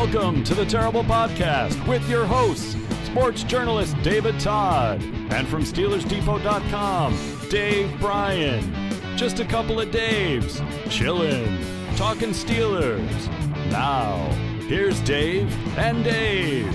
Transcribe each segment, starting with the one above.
Welcome to the Terrible Podcast with your hosts, sports journalist David Todd, and from SteelersDepot.com, Dave Bryan. Just a couple of Daves, chillin', talking Steelers. Now, here's Dave and Dave.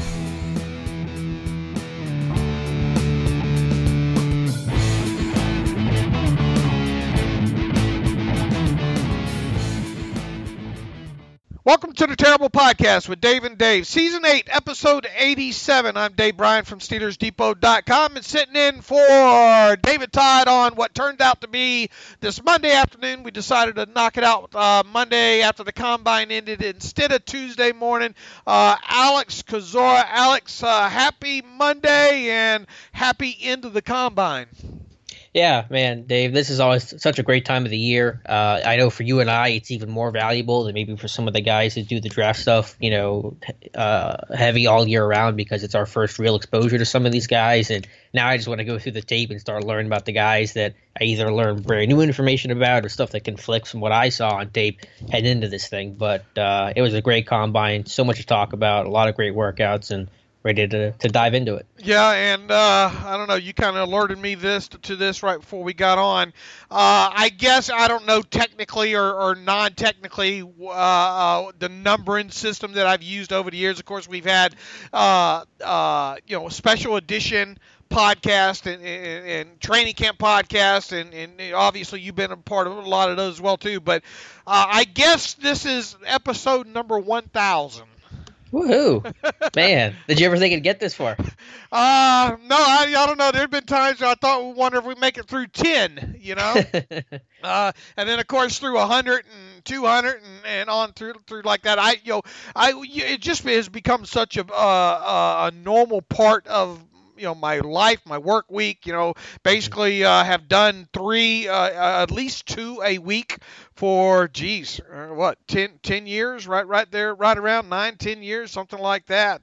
Welcome to the Terrible Podcast with Dave and Dave. Season 8, Episode 87. I'm Dave Bryan from SteelersDepot.com and sitting in for David Todd on what turned out to be this Monday afternoon. We decided to knock it out Monday after the Combine ended instead of Tuesday morning. Alex Kozora. Alex, happy Monday and happy end of the Combine. Yeah, man, Dave, this is always such a great time of the year. I know for you and I, it's even more valuable than maybe for some of the guys who do the draft stuff, heavy all year round because it's our first real exposure to some of these guys. And now I just want to go through the tape and start learning about the guys that I either learn very new information about or stuff that conflicts from what I saw on tape heading into this thing. But it was a great combine, so much to talk about, a lot of great workouts, and ready to dive into it. Yeah, and I don't know, you kind of alerted me to this right before we got on. I guess, I don't know technically or non-technically the numbering system that I've used over the years. Of course, we've had special edition podcast and training camp podcast, and obviously you've been a part of a lot of those as well too. But I guess this is episode number 1,000. Woohoo! Man, did you ever think it'd get this far? No, I don't know. There've been times I wonder if we make it through 10, and then of course through 100 and 200 and on through like that. It just has become such a normal part of my life, my work week. Basically have done 3, at least 2 a week for 10 years, right there, right around 9-10 years, something like that.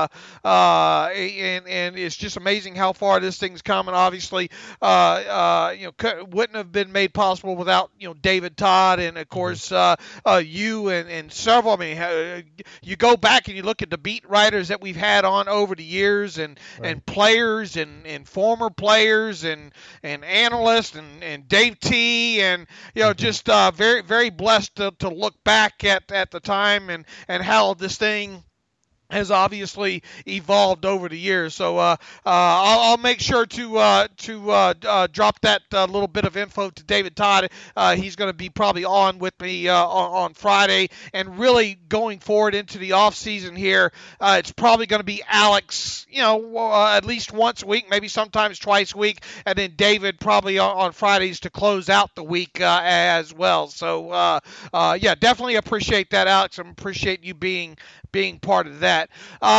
And it's just amazing how far this thing's come. And obviously wouldn't have been made possible without David Todd and of course you and several. I mean, you go back and you look at the beat writers that we've had on over the years, and players and former players and analysts and Dave T, and just very, very blessed to look back at the time and how this thing has obviously evolved over the years. So I'll make sure to drop that little bit of info to David Todd. He's going to be probably on with me on Friday, and really going forward into the off season here, it's probably going to be Alex, at least once a week, maybe sometimes twice a week, and then David probably on Fridays to close out the week as well. So definitely appreciate that, Alex. I appreciate you being part of that.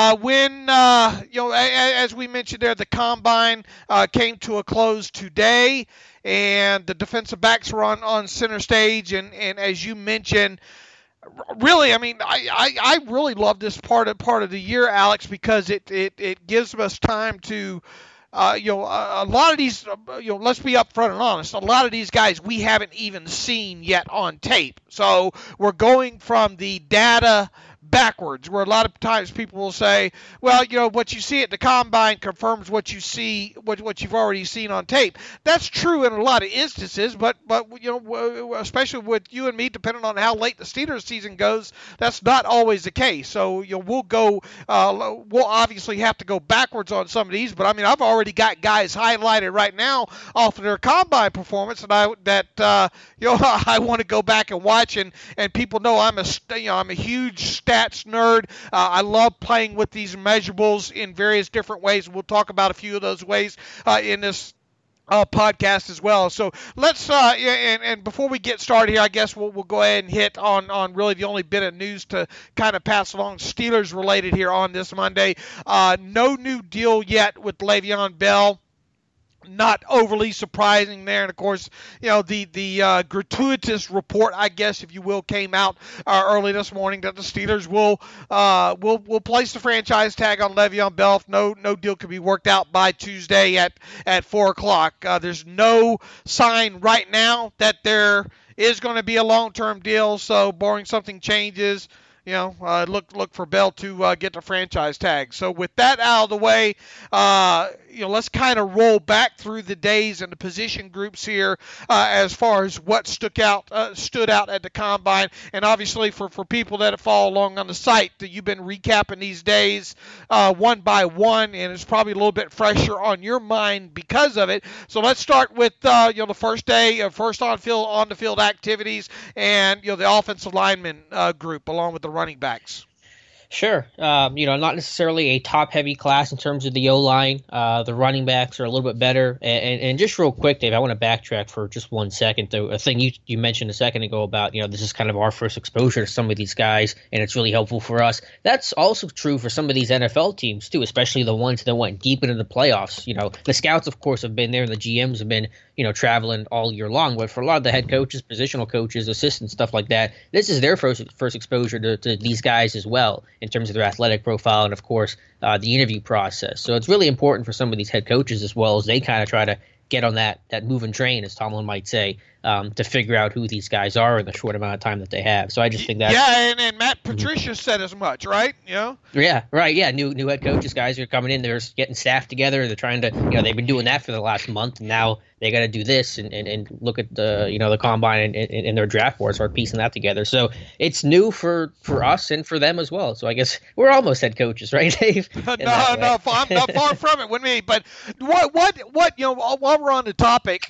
As we mentioned there, the Combine came to a close today, and the defensive backs were on center stage, and as you mentioned, really, I mean, I really love this part of the year, Alex, because it gives us time to a lot of these, let's be upfront and honest, a lot of these guys we haven't even seen yet on tape. So we're going from the data backwards, where a lot of times people will say, well, what you see at the Combine confirms what you see, what you've already seen on tape. That's true in a lot of instances, but especially with you and me, depending on how late the Steelers season goes, that's not always the case. So we'll obviously have to go backwards on some of these, but I mean, I've already got guys highlighted right now off of their Combine performance, and I want to go back and watch, and people know I'm a huge stats nerd. I love playing with these measurables in various different ways. We'll talk about a few of those ways in this podcast as well. So let's and before we get started here, I guess we'll go ahead and hit on really the only bit of news to kind of pass along, Steelers related here on this Monday. No new deal yet with Le'Veon Bell. Not overly surprising there, and of course, the gratuitous report, I guess, if you will, came out early this morning that the Steelers will place the franchise tag on Le'Veon Bell if no deal can be worked out by Tuesday at 4:00. There's no sign right now that there is going to be a long-term deal, so barring something changes, look for Bell to get the franchise tag. So with that out of the way, let's kind of roll back through the days and the position groups here as far as what stood out at the combine. And obviously for people that follow along on the site, that you've been recapping these days one by one, and it's probably a little bit fresher on your mind because of it. So let's start with the first day of first on the field activities, and the offensive lineman group along with the running backs. Sure. Not necessarily a top-heavy class in terms of the O-line. The running backs are a little bit better. And just real quick, Dave, I want to backtrack for just 1 second. A thing you mentioned a second ago about, this is kind of our first exposure to some of these guys, and it's really helpful for us. That's also true for some of these NFL teams, too, especially the ones that went deep into the playoffs. The scouts, of course, have been there, and the GMs have been, traveling all year long. But for a lot of the head coaches, positional coaches, assistants, stuff like that, this is their first exposure to these guys as well, in terms of their athletic profile and, of course, the interview process. So it's really important for some of these head coaches as well, as they kind of try to get on that moving train, as Tomlin might say, to figure out who these guys are in the short amount of time that they have. So I just think that. Yeah, and Matt Patricia said as much, right? Yeah, right. Yeah, new head coaches, guys are coming in, they're getting staff together, they're trying to, they've been doing that for the last month, and now they got to do this and look at the combine and their draft board, start piecing that together. So it's new for us and for them as well. So I guess we're almost head coaches, right, Dave? No, I'm not far from it with me. But what while we're on the topic,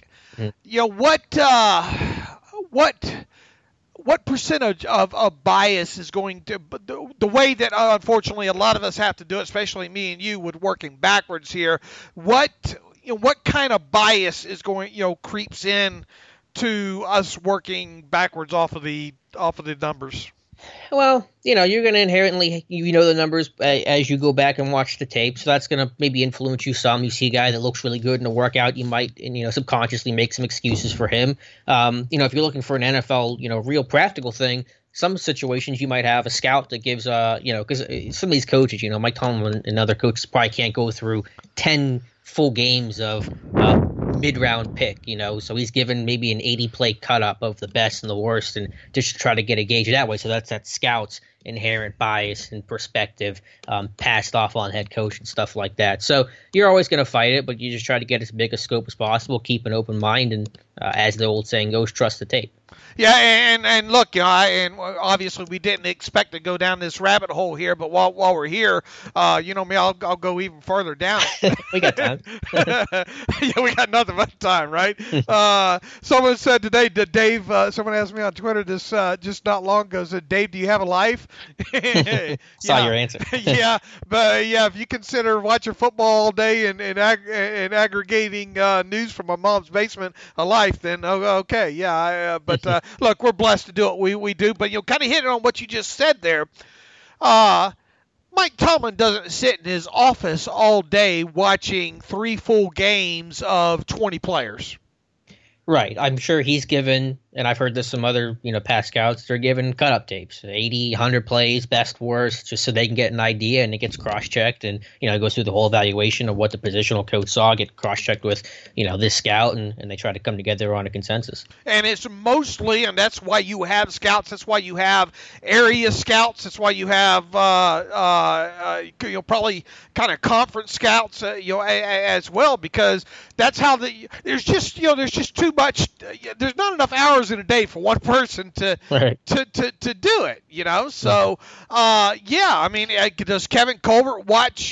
what percentage of bias is going to the way that unfortunately a lot of us have to do it, especially me and you, with working backwards here? What kind of bias is going creeps in to us working backwards off of the numbers? Well, you're going to inherently, the numbers as you go back and watch the tape. So that's going to maybe influence you some. You see a guy that looks really good in a workout, you might, subconsciously make some excuses for him. If you're looking for an NFL, real practical thing, some situations you might have a scout that gives, because some of these coaches, Mike Tomlin and other coaches probably can't go through 10 full games of mid-round pick, so he's given maybe an 80-play cut-up of the best and the worst, and just to try to get a gauge that way. So that's that scout's inherent bias and perspective passed off on head coach and stuff like that. So you're always going to fight it, but you just try to get as big a scope as possible, keep an open mind, and as the old saying goes, trust the tape. Yeah, and look, and obviously we didn't expect to go down this rabbit hole here, but while we're here, me, I'll go even further down. We got time. Yeah, we got nothing but time, right? Someone said today, Dave, someone asked me on Twitter this just not long ago, said, Dave, do you have a life? Saw your answer. Yeah, but if you consider watching football all day and aggregating news from my mom's basement a life, then okay, yeah, but look, we're blessed to do what we do, but kind of hit it on what you just said there. Mike Tomlin doesn't sit in his office all day watching 3 full games of 20 players. Right. I'm sure he's given, and I've heard this from other, past scouts, they're given cut-up tapes, 80, 100 plays, best, worst, just so they can get an idea, and it gets cross-checked, and, it goes through the whole evaluation of what the positional coach saw, get cross-checked with, this scout, and they try to come together on a consensus. And it's mostly, and that's why you have scouts, that's why you have area scouts, that's why you have, probably kind of conference scouts, as well, because that's how there's just too much, there's not enough hours in a day for one person to do it, So, I mean, does Kevin Colbert watch,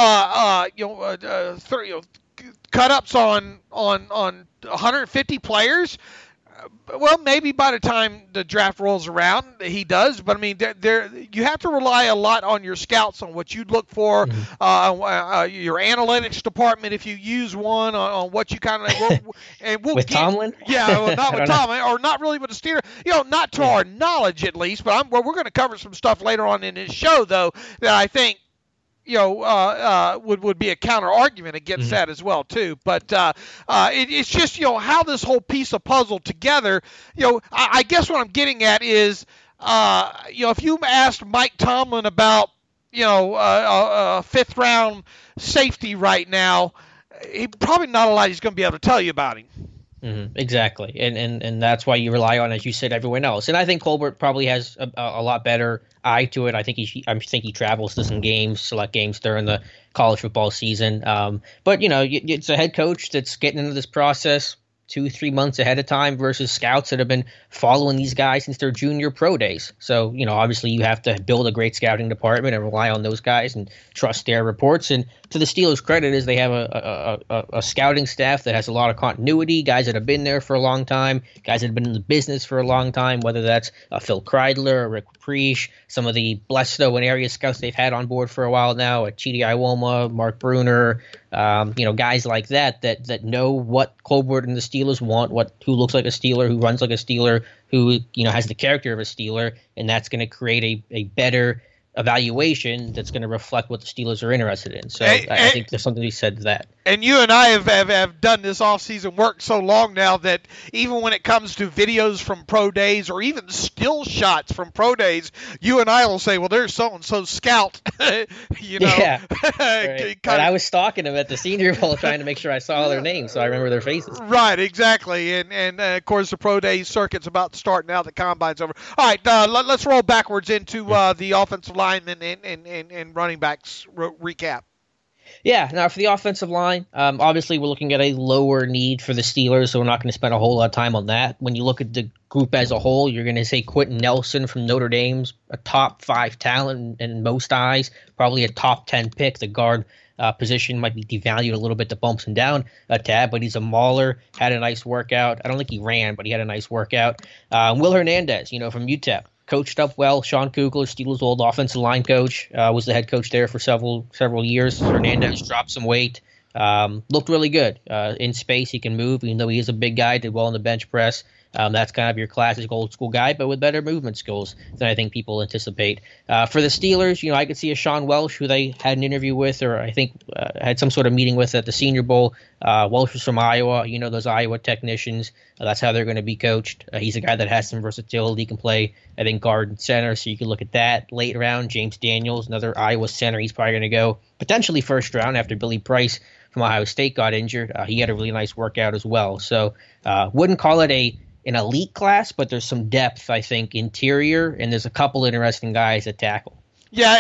cut-ups on 150 players? Well, maybe by the time the draft rolls around, he does. But I mean, you have to rely a lot on your scouts, on what you look for, your analytics department, if you use one, on what you kind of and we'll with get, Tomlin. Yeah, well, not with Tomlin, or not really with the Steelers. Not to our knowledge at least. But we're going to cover some stuff later on in this show, though, that I think would be a counter argument against that as well too. But it's just how this whole piece of puzzle together. I guess what I'm getting at is if you asked Mike Tomlin about a 5th round safety right now, he probably not a lot he's going to be able to tell you about him. Exactly, and that's why you rely on, as you said, everyone else. And I think Colbert probably has a lot better eye to it. I think he travels to some games, select games during the college football season. But it's a head coach that's getting into this process 2-3 months ahead of time versus scouts that have been following these guys since their junior pro days. So, obviously you have to build a great scouting department and rely on those guys and trust their reports. And to the Steelers' credit is they have a scouting staff that has a lot of continuity, guys that have been there for a long time, guys that have been in the business for a long time, whether that's Phil Kreidler, Rick Preach, some of the Blesto and area scouts they've had on board for a while now, Chidi Iwoma, Mark Bruner, guys like that know what Colbert and the Steelers want, who looks like a Steeler, who runs like a Steeler, who has the character of a Steeler, and that's going to create a better evaluation that's going to reflect what the Steelers are interested in. So I think there's something to be said to that. And you and I have done this off-season work so long now that even when it comes to videos from pro days or even still shots from pro days, you and I will say, well, there's so-and-so scout. Yeah. Right. And I was stalking them at the Senior Bowl trying to make sure I saw their names so I remember their faces. Right, exactly. And of course, the pro day circuit's about to start now. The combine's over. All right, let's roll backwards into the offensive linemen and running backs recap. Yeah, now for the offensive line, obviously we're looking at a lower need for the Steelers, so we're not going to spend a whole lot of time on that. When you look at the group as a whole, you're going to say Quentin Nelson from Notre Dame's a top 5 talent in most eyes, probably a top 10 pick. The guard position might be devalued a little bit, that bumps him down a tad, but he's a mauler, had a nice workout. I don't think he ran, but he had a nice workout. Will Hernandez, from UTEP. Coached up well. Sean Kugler, Steelers' old offensive line coach, was the head coach there for several years. Hernandez dropped some weight. Looked really good. In space, he can move, even though he is a big guy, did well in the bench press. That's kind of your classic old school guy, but with better movement skills than I think people anticipate. For the Steelers, I could see a Sean Welsh, who they had an interview with, or I think had some sort of meeting with at the Senior Bowl. Welsh is from Iowa. Those Iowa technicians. That's how they're going to be coached. He's a guy that has some versatility. He can play, I think, guard and center, so you can look at that. Late round, James Daniels, another Iowa center. He's probably going to go potentially first round after Billy Price from Ohio State got injured. He had a really nice workout as well. So wouldn't call it an elite class, but there's some depth, I think, interior, and there's a couple interesting guys at tackle. Yeah,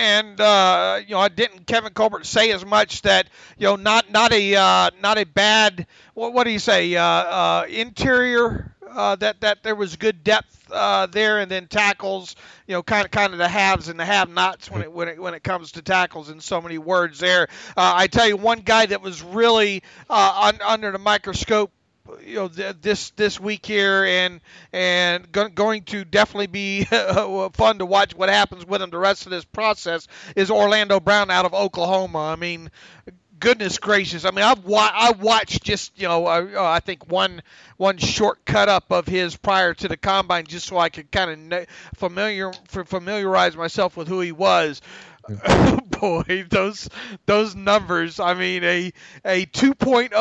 and didn't Kevin Colbert say as much that not a bad what do you say interior that there was good depth there, and then tackles kind of the haves and the have-nots when it comes to tackles, in so many words there. I tell you, one guy that was really under the microscope this week here, and going to definitely be fun to watch what happens with him the rest of this process, is Orlando Brown out of Oklahoma. I mean, goodness gracious! I mean, I watched just I think one short cut up of his prior to the combine, just so I could kind of familiarize myself with who he was. Boy, those numbers. I mean, a 2.0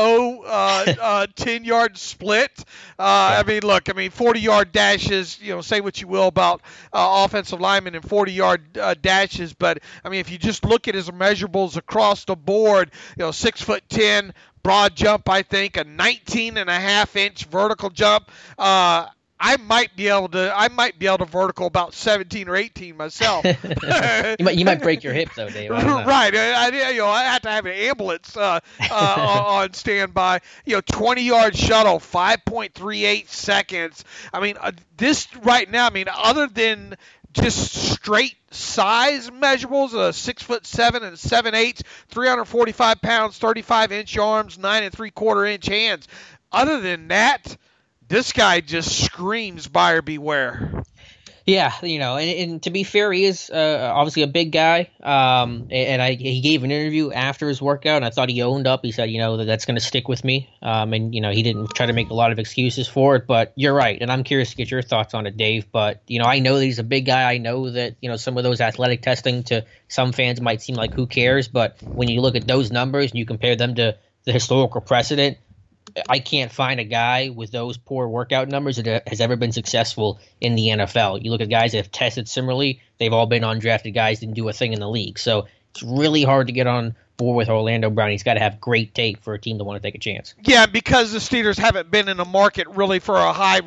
10-yard split. I mean, look. 40-yard dashes. Say what you will about offensive linemen and 40-yard dashes, but if you just look at his measurables across the board, 6'10", broad jump. I think a 19.5-inch vertical jump. I might be able to vertical about 17 or 18 myself. you might break your hip though, Dave. Right. I have to have an ambulance on standby. 20-yard shuttle, 5.38 seconds. This right now. Other than just straight size measurables, 6'7" and 7/8, 345 pounds, 35-inch arms, 9 3/4-inch hands. Other than that, this guy just screams buyer beware. Yeah, and to be fair, he is obviously a big guy. He gave an interview after his workout, and I thought he owned up. He said, that's going to stick with me. He didn't try to make a lot of excuses for it. But you're right, and I'm curious to get your thoughts on it, Dave. But I know that he's a big guy. I know that some of those athletic testing to some fans might seem like who cares. But when you look at those numbers and you compare them to the historical precedent, I can't find a guy with those poor workout numbers that has ever been successful in the NFL. You look at guys that have tested similarly, they've all been undrafted guys, didn't do a thing in the league. So it's really hard to get on rapport with Orlando Brown. He's got to have great tape for a team to want to take a chance. Yeah, because the Steelers haven't been in the market really for a high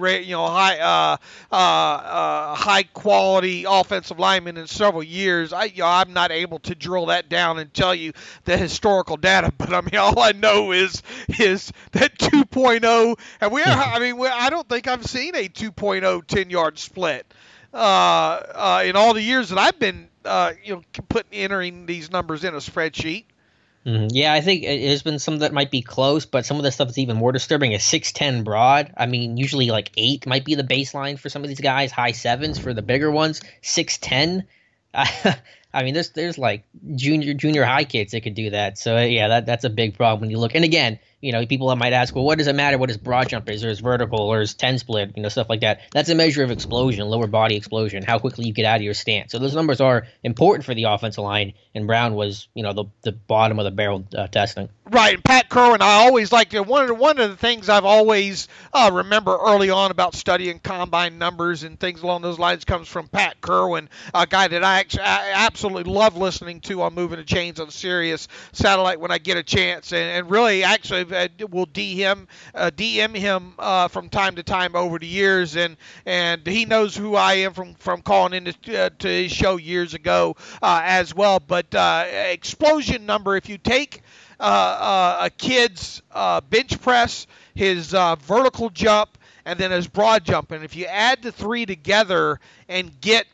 quality offensive lineman in several years. I'm not able to drill that down and tell you the historical data, but I mean, all I know is that 2.0, and I don't think I've seen a 2.0 10-yard split in all the years that I've been entering these numbers in a spreadsheet. Mm-hmm. Yeah, I think there's been some that might be close, but some of the stuff that's even more disturbing is 6'10" broad. I mean, usually like 8 might be the baseline for some of these guys, high 7s for the bigger ones. 6'10", I mean, there's like junior high kids that could do that. So yeah, that's a big problem when you look. And again, people might ask, well, what does it matter what his broad jump is, or his vertical, or his 10 split, stuff like that. That's a measure of explosion, lower body explosion, how quickly you get out of your stance. So those numbers are important for the offensive line, and Brown was, the bottom of the barrel testing. Right, and Pat Kerwin, I always liked it. One of the things I've always remember early on about studying combine numbers and things along those lines comes from Pat Kerwin, a guy that I absolutely love listening to on Moving the Chains on Sirius Satellite when I get a chance, and really actually will DM him from time to time over the years, and he knows who I am from calling in to his show years ago as well. But explosion number, if you take a kid's bench press, his vertical jump, and then his broad jump, and if you add the 3 together and get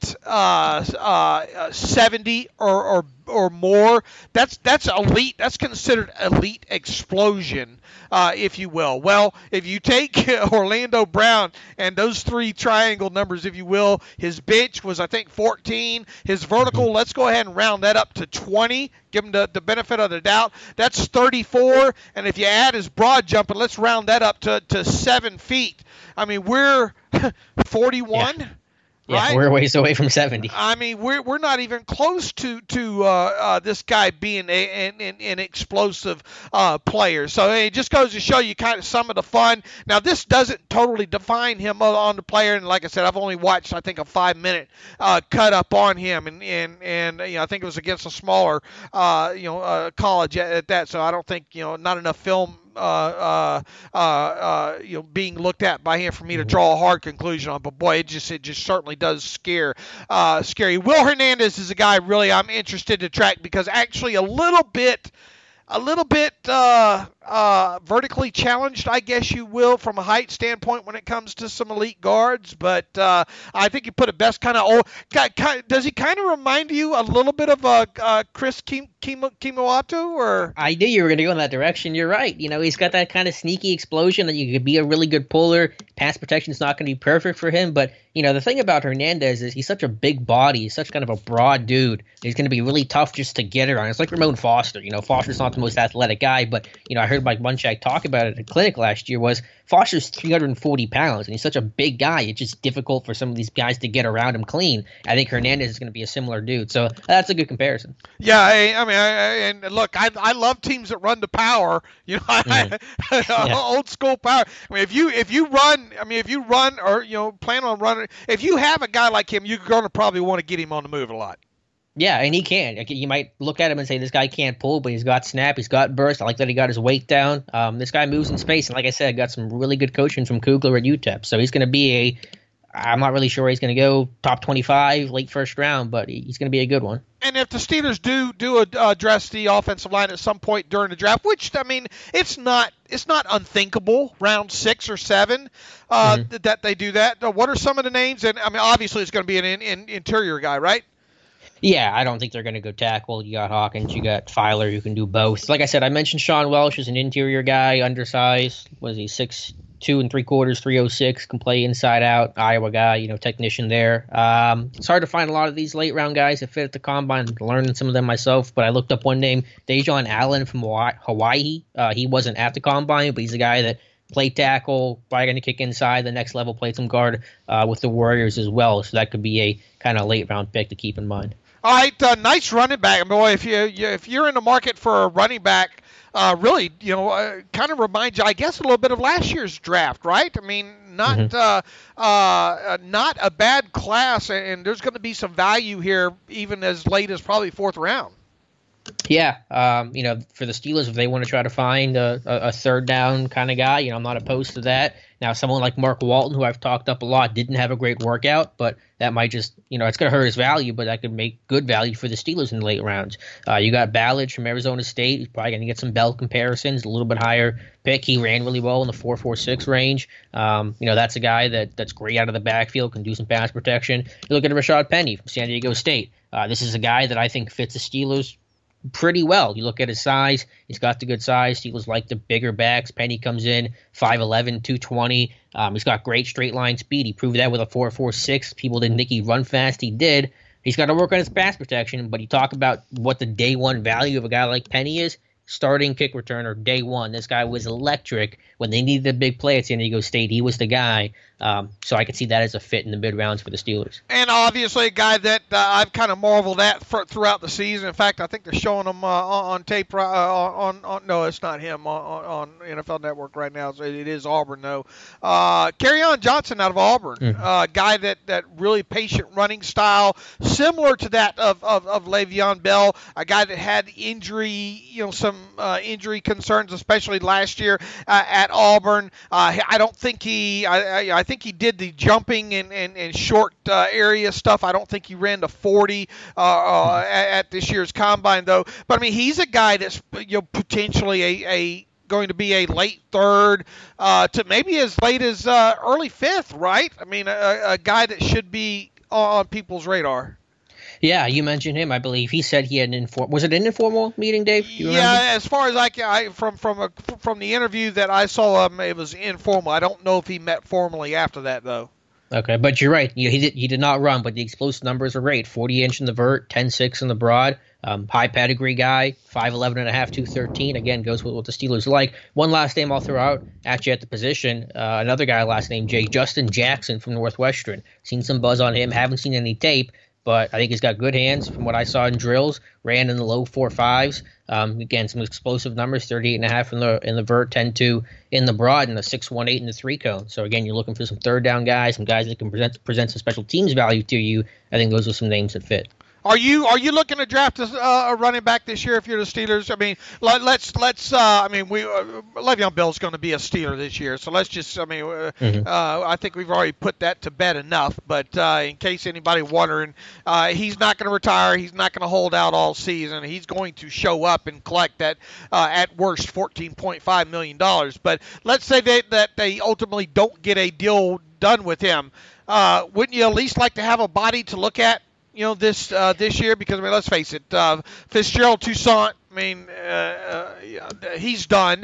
70 or more, that's elite. That's considered elite explosion, if you will. Well, if you take Orlando Brown and those 3 triangle numbers, if you will, his bench was, I think, 14. His vertical, let's go ahead and round that up to 20. Give him the benefit of the doubt. That's 34. And if you add his broad jump, and let's round that up to 7 feet. I mean, we're 41. Yeah. Right? Yeah, we're a ways away from 70. I mean, we're not even close to this guy being an explosive player. So it just goes to show you kind of some of the fun. Now, this doesn't totally define him on the player, and like I said, I've only watched, I think, a 5-minute cut up on him, and I think it was against a smaller college at that. So I don't think not enough film being looked at by him for me to draw a hard conclusion on. But boy, it just certainly does scary. Will Hernandez is a guy really I'm interested to track because actually a little bit vertically challenged, I guess you will, from a height standpoint when it comes to some elite guards. But I think you put it best does he kind of remind you a little bit of Chris Kemoeatu? Or I knew you were going to go in that direction. You're right. He's got that kind of sneaky explosion that you could be a really good puller. Pass protection is not going to be perfect for him. But, the thing about Hernandez is he's such a big body. He's such kind of a broad dude. He's going to be really tough just to get around. It's like Ramon Foster. Foster's not the most athletic guy, but, I heard Mike Munchak talk about it at the clinic last year was Foster's 340 pounds, and he's such a big guy. It's just difficult for some of these guys to get around him clean. I think Hernandez is going to be a similar dude. So that's a good comparison. Yeah, and look, I love teams that run the power. Old school power. I mean, if you run or plan on running, if you have a guy like him, you're going to probably want to get him on the move a lot. Yeah, and he can. You might look at him and say, this guy can't pull, but he's got snap, he's got burst. I like that he got his weight down. This guy moves in space, and like I said, got some really good coaching from Kugler at UTEP. So he's going to be I'm not really sure where he's going to go, top 25, late first round, but he's going to be a good one. And if the Steelers do address the offensive line at some point during the draft, which, I mean, it's not unthinkable, round 6 or 7, that they do that. What are some of the names? And, I mean, obviously it's going to be an interior guy, right? Yeah, I don't think they're going to go tackle. You got Hawkins, you got Filer, who can do both. Like I said, I mentioned Sean Welsh as an interior guy, undersized. Was he 6'2 3/4, 306, can play inside out. Iowa guy, technician there. It's hard to find a lot of these late round guys that fit at the combine. I'm learning some of them myself, but I looked up one name, Dejon Allen from Hawaii. He wasn't at the combine, but he's a guy that played tackle, probably going to kick inside the next level, played some guard with the Warriors as well. So that could be a kind of late round pick to keep in mind. All right, nice running back. Boy, if you're in the market for a running back, really, kind of reminds you, I guess, a little bit of last year's draft, right? I mean, not a bad class, and there's going to be some value here, even as late as probably 4th round. Yeah, for the Steelers, if they want to try to find a third down kind of guy, I'm not opposed to that. Now, someone like Mark Walton, who I've talked up a lot, didn't have a great workout, but that might just, it's going to hurt his value, but that could make good value for the Steelers in the late rounds. You got Ballage from Arizona State. He's probably going to get some Bell comparisons, a little bit higher pick. He ran really well in the 4.46 range. That's a guy that's great out of the backfield, can do some pass protection. You look at Rashad Penny from San Diego State. This is a guy that I think fits the Steelers pretty well. You look at his size, he's got the good size. Steelers like the bigger backs. Penny comes in 5'11", 220. He's got great straight line speed. He proved that with a 4.46. People didn't think he'd run fast. He did. He's got to work on his pass protection, but you talk about what the day one value of a guy like Penny is. Starting kick returner day one. This guy was electric. When they needed a big play at San Diego State, he was the guy. So I could see that as a fit in the mid rounds for the Steelers. And obviously a guy that I've kind of marveled at throughout the season. In fact, I think they're showing him on tape. No, it's not him on NFL Network right now. So it is Auburn though. Kerryon Johnson out of Auburn, guy that really patient running style, similar to that of Le'Veon Bell. A guy that had injury, some injury concerns, especially last year at Auburn. I don't think I think he did the jumping and short area stuff. I don't think he ran the 40 at this year's combine though. But I mean, he's a guy that's potentially going to be a late third to maybe as late as early fifth, right? I mean, a guy that should be on people's radar. Yeah, you mentioned him. I believe he said he had was it an informal meeting, Dave? Yeah, as far as from the interview that I saw, it was informal. I don't know if he met formally after that though. Okay, but you're right. He did not run, but the explosive numbers are great. 40-inch in the vert, 10.6 in the broad. High pedigree guy, 5'11 and a half, 213. Again, goes with what the Steelers like. One last name I'll throw out at you at the position. Another guy last name Justin Jackson from Northwestern. Seen some buzz on him. Haven't seen any tape, but I think he's got good hands from what I saw in drills. Ran in the low 4.5s. Again, some explosive numbers, 38.5 in the vert, 10.2 in the broad, and a 6.18 in the 3-cone. So again, you're looking for some third down guys, some guys that can present some special teams value to you. I think those are some names that fit. Are you looking to draft a running back this year if you're the Steelers? I mean, let's Le'Veon Bell's going to be a Steeler this year, so let's just I think we've already put that to bed enough. But in case anybody wondering, he's not going to retire. He's not going to hold out all season. He's going to show up and collect that at worst $14.5 million. But let's say that they ultimately don't get a deal done with him. Wouldn't you at least like to have a body to look at? This year, because I mean, let's face it, Fitzgerald Toussaint, I mean, he's done.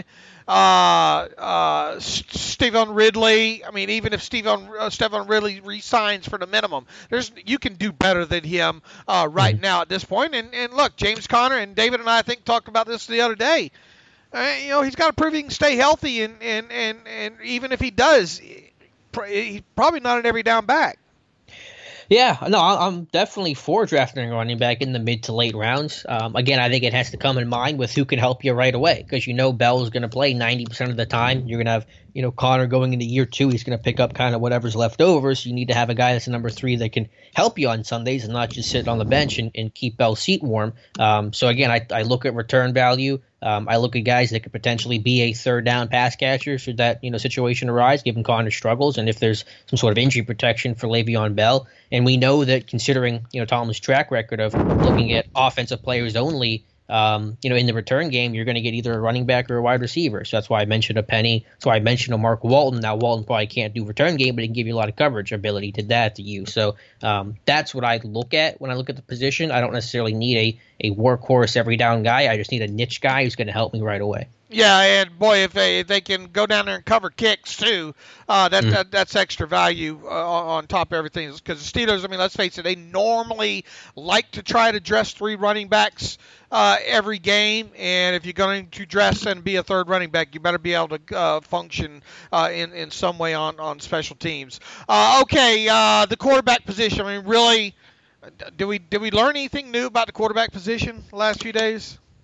Stevan Ridley, I mean, even if Stevan Ridley resigns for the minimum, you can do better than him right now at this point. And look, James Conner and David and I think talked about this the other day. He's got to prove he can stay healthy, and even if he does, he's probably not an every down back. Yeah, no, I'm definitely for drafting a running back in the mid to late rounds. Again, I think it has to come in mind with who can help you right away, because Bell is going to play 90% of the time. You're going to have Connor going into year 2. He's going to pick up kind of whatever's left over. So you need to have a guy that's a number 3 that can help you on Sundays and not just sit on the bench and keep Bell's seat warm. So again, I look at return value. I look at guys that could potentially be a third down pass catcher should that situation arise, given Connor struggles, and if there's some sort of injury protection for Le'Veon Bell. And we know that considering Tomlin's track record of looking at offensive players only, in the return game, you're going to get either a running back or a wide receiver. So that's why I mentioned a Penny. That's why I mentioned a Mark Walton. Now, Walton probably can't do return game, but he can give you a lot of coverage ability to that to you. So that's what I look at when I look at the position. I don't necessarily need a workhorse every down guy. I just need a niche guy who's going to help me right away. Yeah, and boy, if they can go down there and cover kicks too, that's extra value on top of everything. Because the Steelers, I mean, let's face it, they normally like to try to dress 3 running backs every game, and if you're going to dress and be a third running back, you better be able to function in some way on special teams. The quarterback position. I mean, really, did we learn anything new about the quarterback position the last few days?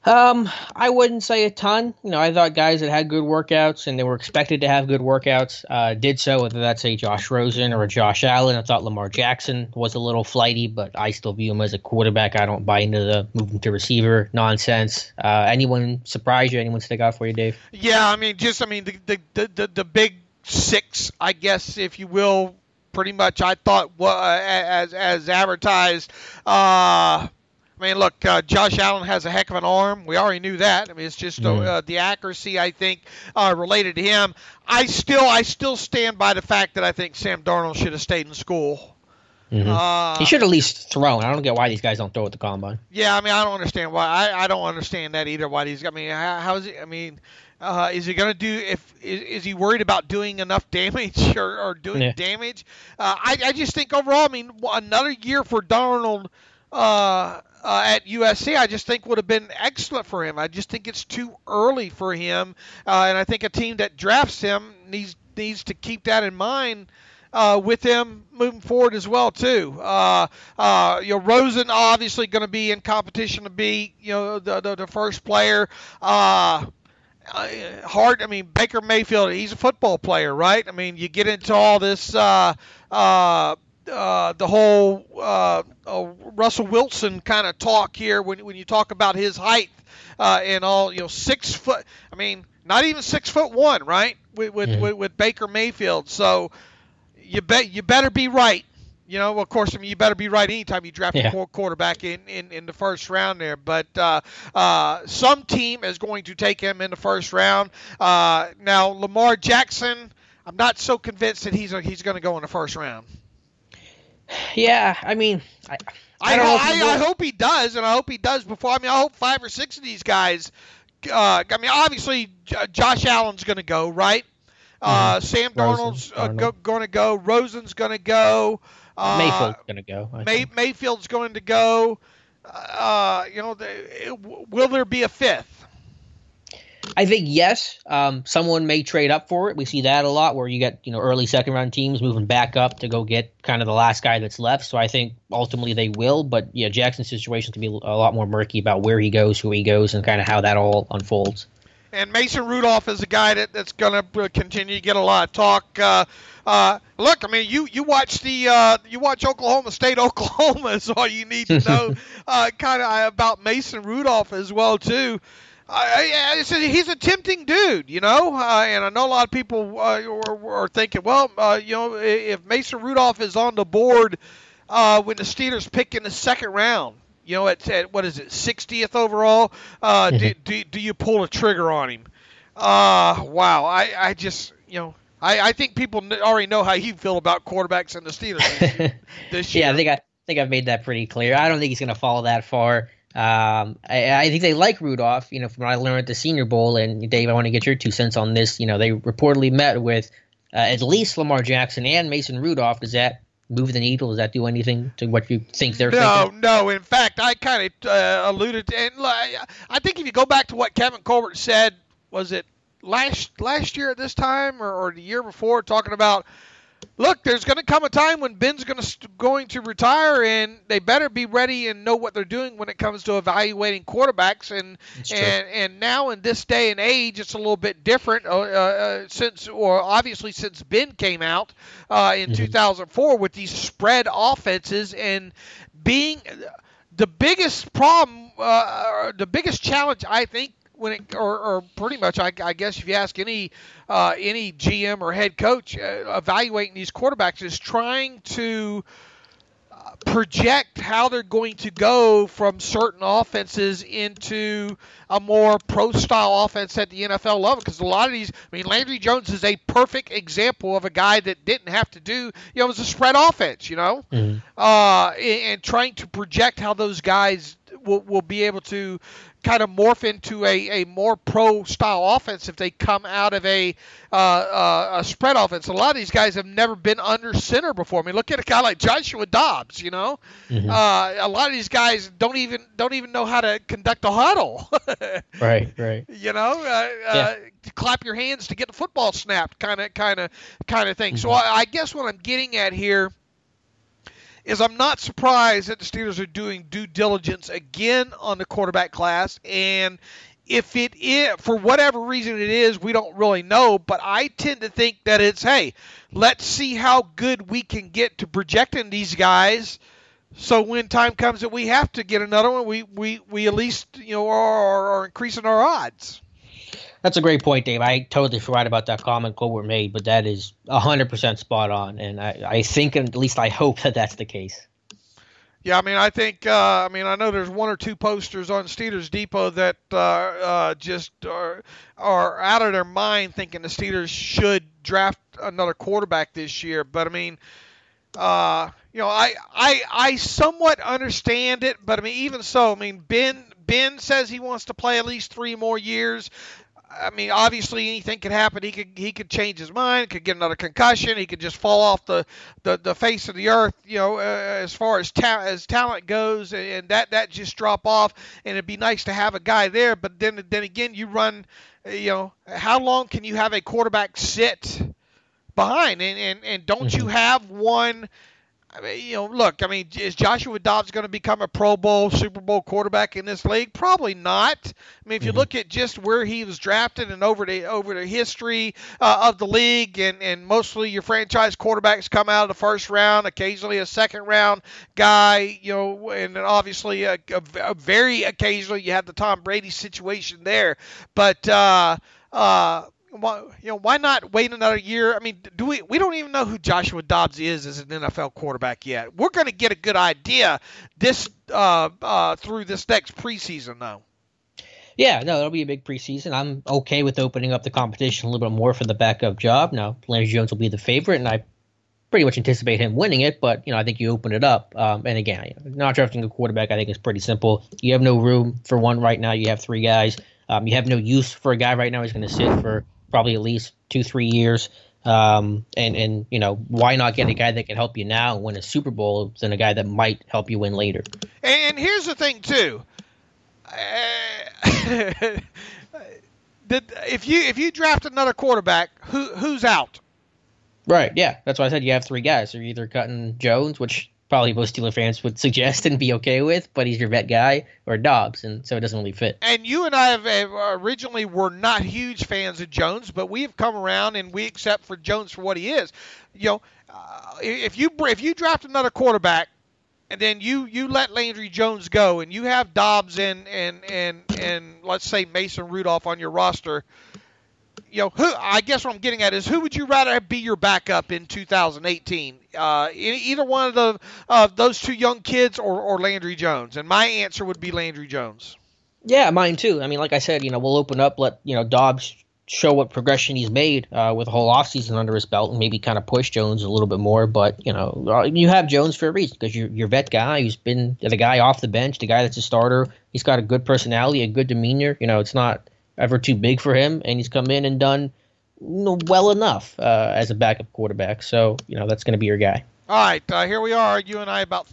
I wouldn't say a ton. I thought guys that had good workouts and they were expected to have good workouts did so, whether that's a Josh Rosen or a Josh Allen. I thought Lamar Jackson was a little flighty, but I still view him as a quarterback. I don't buy into the moving to receiver nonsense. Anyone surprise you? Anyone stick out for you, Dave? Yeah, the big six, I guess, if you will, pretty much I thought as advertised. Look, Josh Allen has a heck of an arm. We already knew that. It's just the accuracy, I think, related to him. I still stand by the fact that I think Sam Darnold should have stayed in school. Mm-hmm. He should at least throw. I don't get why these guys don't throw at the combine. Yeah, I don't understand why. I don't understand that either. Why these? How is it? Is he going to do? Is he worried about doing enough damage or doing damage? I just think overall, another year for Darnold. At USC, I just think would have been excellent for him. I just think it's too early for him, and I think a team that drafts him needs to keep that in mind with him moving forward as well too. Rosen obviously going to be in competition to be the first player. Baker Mayfield, he's a football player, right? You get into all this. The whole Russell Wilson kind of talk here when you talk about his height and all, 6 foot. Not even 6'1", right? With Baker Mayfield. So you better be right. Of course, you better be right anytime you draft a quarterback in the first round there. But some team is going to take him in the first round. Now Lamar Jackson, I'm not so convinced that he's going to go in the first round. Yeah, I hope he does, and I hope he does before. I hope 5 or 6 of these guys. Obviously, Josh Allen's going to go, right? Sam Darnold's going to go. Rosen's going to go. Mayfield's going to go. Mayfield's going to go. Will there be a fifth? I think yes. Someone may trade up for it. We see that a lot where you get early second round teams moving back up to go get kind of the last guy that's left. So I think ultimately they will. But yeah, Jackson's situation can be a lot more murky about where he goes, who he goes, and kind of how that all unfolds. And Mason Rudolph is a guy that's going to continue to get a lot of talk. Look, you watch you watch Oklahoma State. Oklahoma is all you need to know kind of about Mason Rudolph as well too. He's a tempting dude, and I know a lot of people are thinking, if Mason Rudolph is on the board when the Steelers pick in the second round, at what is it, 60th overall, do you pull a trigger on him? Wow, I just, I think people already know how you feel about quarterbacks in the Steelers this year. Yeah, I think I've made that pretty clear. I don't think he's going to fall that far. I think they like Rudolph, from what I learned at the Senior Bowl. And Dave, I want to get your 2 cents on this. They reportedly met with at least Lamar Jackson and Mason Rudolph. Does that move the needle? Does that do anything to what you think they're thinking? No. In fact, I kind of alluded to, and I think if you go back to what Kevin Colbert said, was it last year at this time or the year before, talking about, look, there's going to come a time when Ben's going to retire, and they better be ready and know what they're doing when it comes to evaluating quarterbacks. And now in this day and age, it's a little bit different. Since Ben came out in 2004 with these spread offenses, and being the biggest problem, the biggest challenge, I think, or pretty much, I guess if you ask any GM or head coach evaluating these quarterbacks, is trying to project how they're going to go from certain offenses into a more pro-style offense at the NFL level. Because a lot of these, Landry Jones is a perfect example of a guy that didn't have to do, it was a spread offense, and trying to project how those guys will be able to kind of morph into a more pro-style offense if they come out of a spread offense. A lot of these guys have never been under center before. Look at a guy like Joshua Dobbs. A lot of these guys don't even know how to conduct a huddle. Right. Clap your hands to get the football snapped, kind of thing. So I guess what I'm getting at here is I'm not surprised that the Steelers are doing due diligence again on the quarterback class. And if it is, for whatever reason it is, we don't really know. But I tend to think that it's, hey, let's see how good we can get to projecting these guys. So when time comes that we have to get another one, we at least are increasing our odds. That's a great point, Dave. I totally forgot about that comment Colbert made, but that is 100% spot on, and I think, at least I hope, that that's the case. Yeah, I mean, I think, I know there's one or two posters on Steelers Depot that just are out of their mind thinking the Steelers should draft another quarterback this year. But, I mean, I somewhat understand it, but, I mean, even so, I mean, Ben says he wants to play at least 3 more years. I mean, obviously anything could happen. He could change his mind, could get another concussion, he could just fall off the face of the earth, as far as talent goes, and that just drop off. And it'd be nice to have a guy there, but then again, you run, how long can you have a quarterback sit behind? And don't you have one? I mean, look, I mean, is Joshua Dobbs going to become a Pro Bowl, Super Bowl quarterback in this league? Probably not. I mean, if you look at just where he was drafted and over the history of the league, and mostly your franchise quarterbacks come out of the first round, occasionally a second round guy, and then obviously a very occasionally you have the Tom Brady situation there. But why not wait another year? I mean, we don't even know who Joshua Dobbs is as an NFL quarterback yet. We're going to get a good idea this through this next preseason, though. Yeah, no, it'll be a big preseason. I'm okay with opening up the competition a little bit more for the backup job. Now, Landry Jones will be the favorite, and I pretty much anticipate him winning it, but I think you open it up. And again, not drafting a quarterback, I think, is pretty simple. You have no room for one right now. You have 3 guys. You have no use for a guy right now who's going to sit for probably at least 2-3 years. And why not get a guy that can help you now and win a Super Bowl than a guy that might help you win later? And here's the thing, too. If you draft another quarterback, who's out? Right, yeah. That's why I said you have 3 guys. You're either cutting Jones, which probably most Steeler fans would suggest and be okay with, but he's your vet guy, or Dobbs, and so it doesn't really fit. And you and I have originally were not huge fans of Jones, but we have come around and we accept for Jones for what he is. If you draft another quarterback and then you let Landry Jones go and you have Dobbs and let's say Mason Rudolph on your roster, who I guess what I'm getting at is who would you rather be your backup in 2018? Either one of those 2 young kids or Landry Jones? And my answer would be Landry Jones. Yeah, mine too. I mean, like I said, we'll open up, let Dobbs show what progression he's made with a whole offseason under his belt, and maybe kind of push Jones a little bit more. But you have Jones for a reason, because you're your vet guy who's been the guy off the bench, the guy that's a starter. He's got a good personality, a good demeanor. It's not ever too big for him, and he's come in and done well enough as a backup quarterback. So, that's going to be your guy. All right, here we are, you and I, about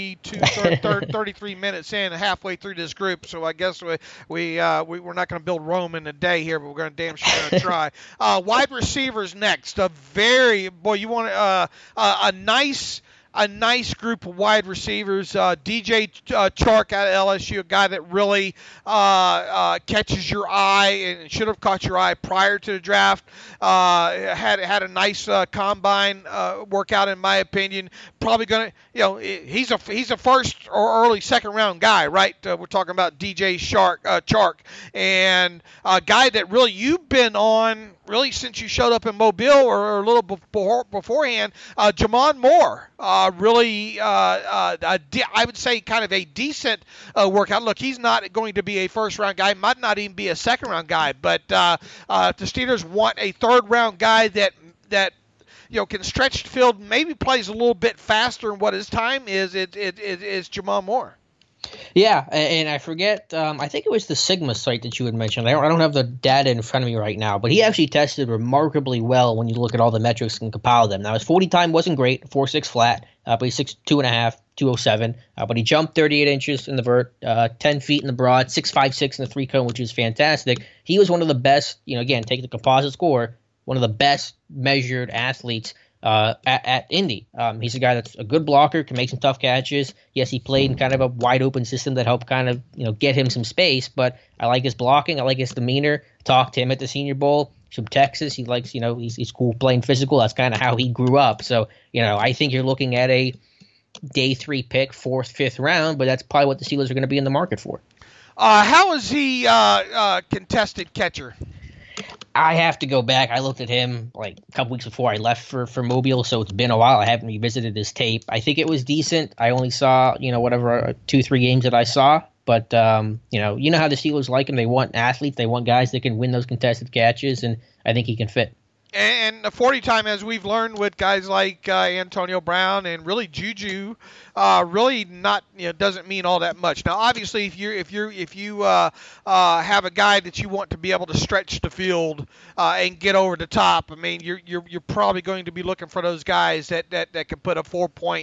33 minutes in, halfway through this group. So I guess we're not going to build Rome in a day here, but we're going to damn sure try. Wide receivers next. You want a nice group of wide receivers. DJ Chark out of LSU, a guy that really catches your eye and should have caught your eye prior to the draft. Had a nice combine workout, in my opinion. Probably going to, he's a first or early second round guy, right? We're talking about DJ Chark, and a guy that really you've been on really since you showed up in Mobile or a little beforehand. Jamon Moore. Really, I would say kind of a decent workout. Look, he's not going to be a first-round guy, might not even be a second-round guy, but the Steelers want a third-round guy that can stretch the field, maybe plays a little bit faster than what his time is. It's Jamon Moore. Yeah, and I forget, I think it was the Sigma site that you had mentioned. I don't have the data in front of me right now, but he actually tested remarkably well when you look at all the metrics and compile them. Now, his 40 time wasn't great, 4.6 flat, but he's 6'2.5", 207. But he jumped 38 inches in the vert, 10 feet in the broad, 6.56 in the 3-cone, which is fantastic. He was one of the best, again, take the composite score, one of the best measured athletes at Indy. He's a guy that's a good blocker, can make some tough catches. Yes, he played in kind of a wide open system that helped kind of get him some space. But I like his blocking. I like his demeanor. Talked to him at the Senior Bowl. He's from Texas. He likes he's cool playing physical. That's kind of how he grew up. So I think you're looking at a day 3 pick, 4th, 5th round. But that's probably what the Steelers are going to be in the market for. How is he contested catcher? I have to go back. I looked at him like a couple weeks before I left for Mobile, so it's been a while. I haven't revisited his tape. I think it was decent. I only saw, 2-3 games that I saw. But, you know how the Steelers like him. They want athletes. They want guys that can win those contested catches, and I think he can fit. And the 40 time, as we've learned with guys like Antonio Brown and really Juju, really not doesn't mean all that much. Now, obviously, if you have a guy that you want to be able to stretch the field and get over the top, I mean, you're probably going to be looking for those guys that can put a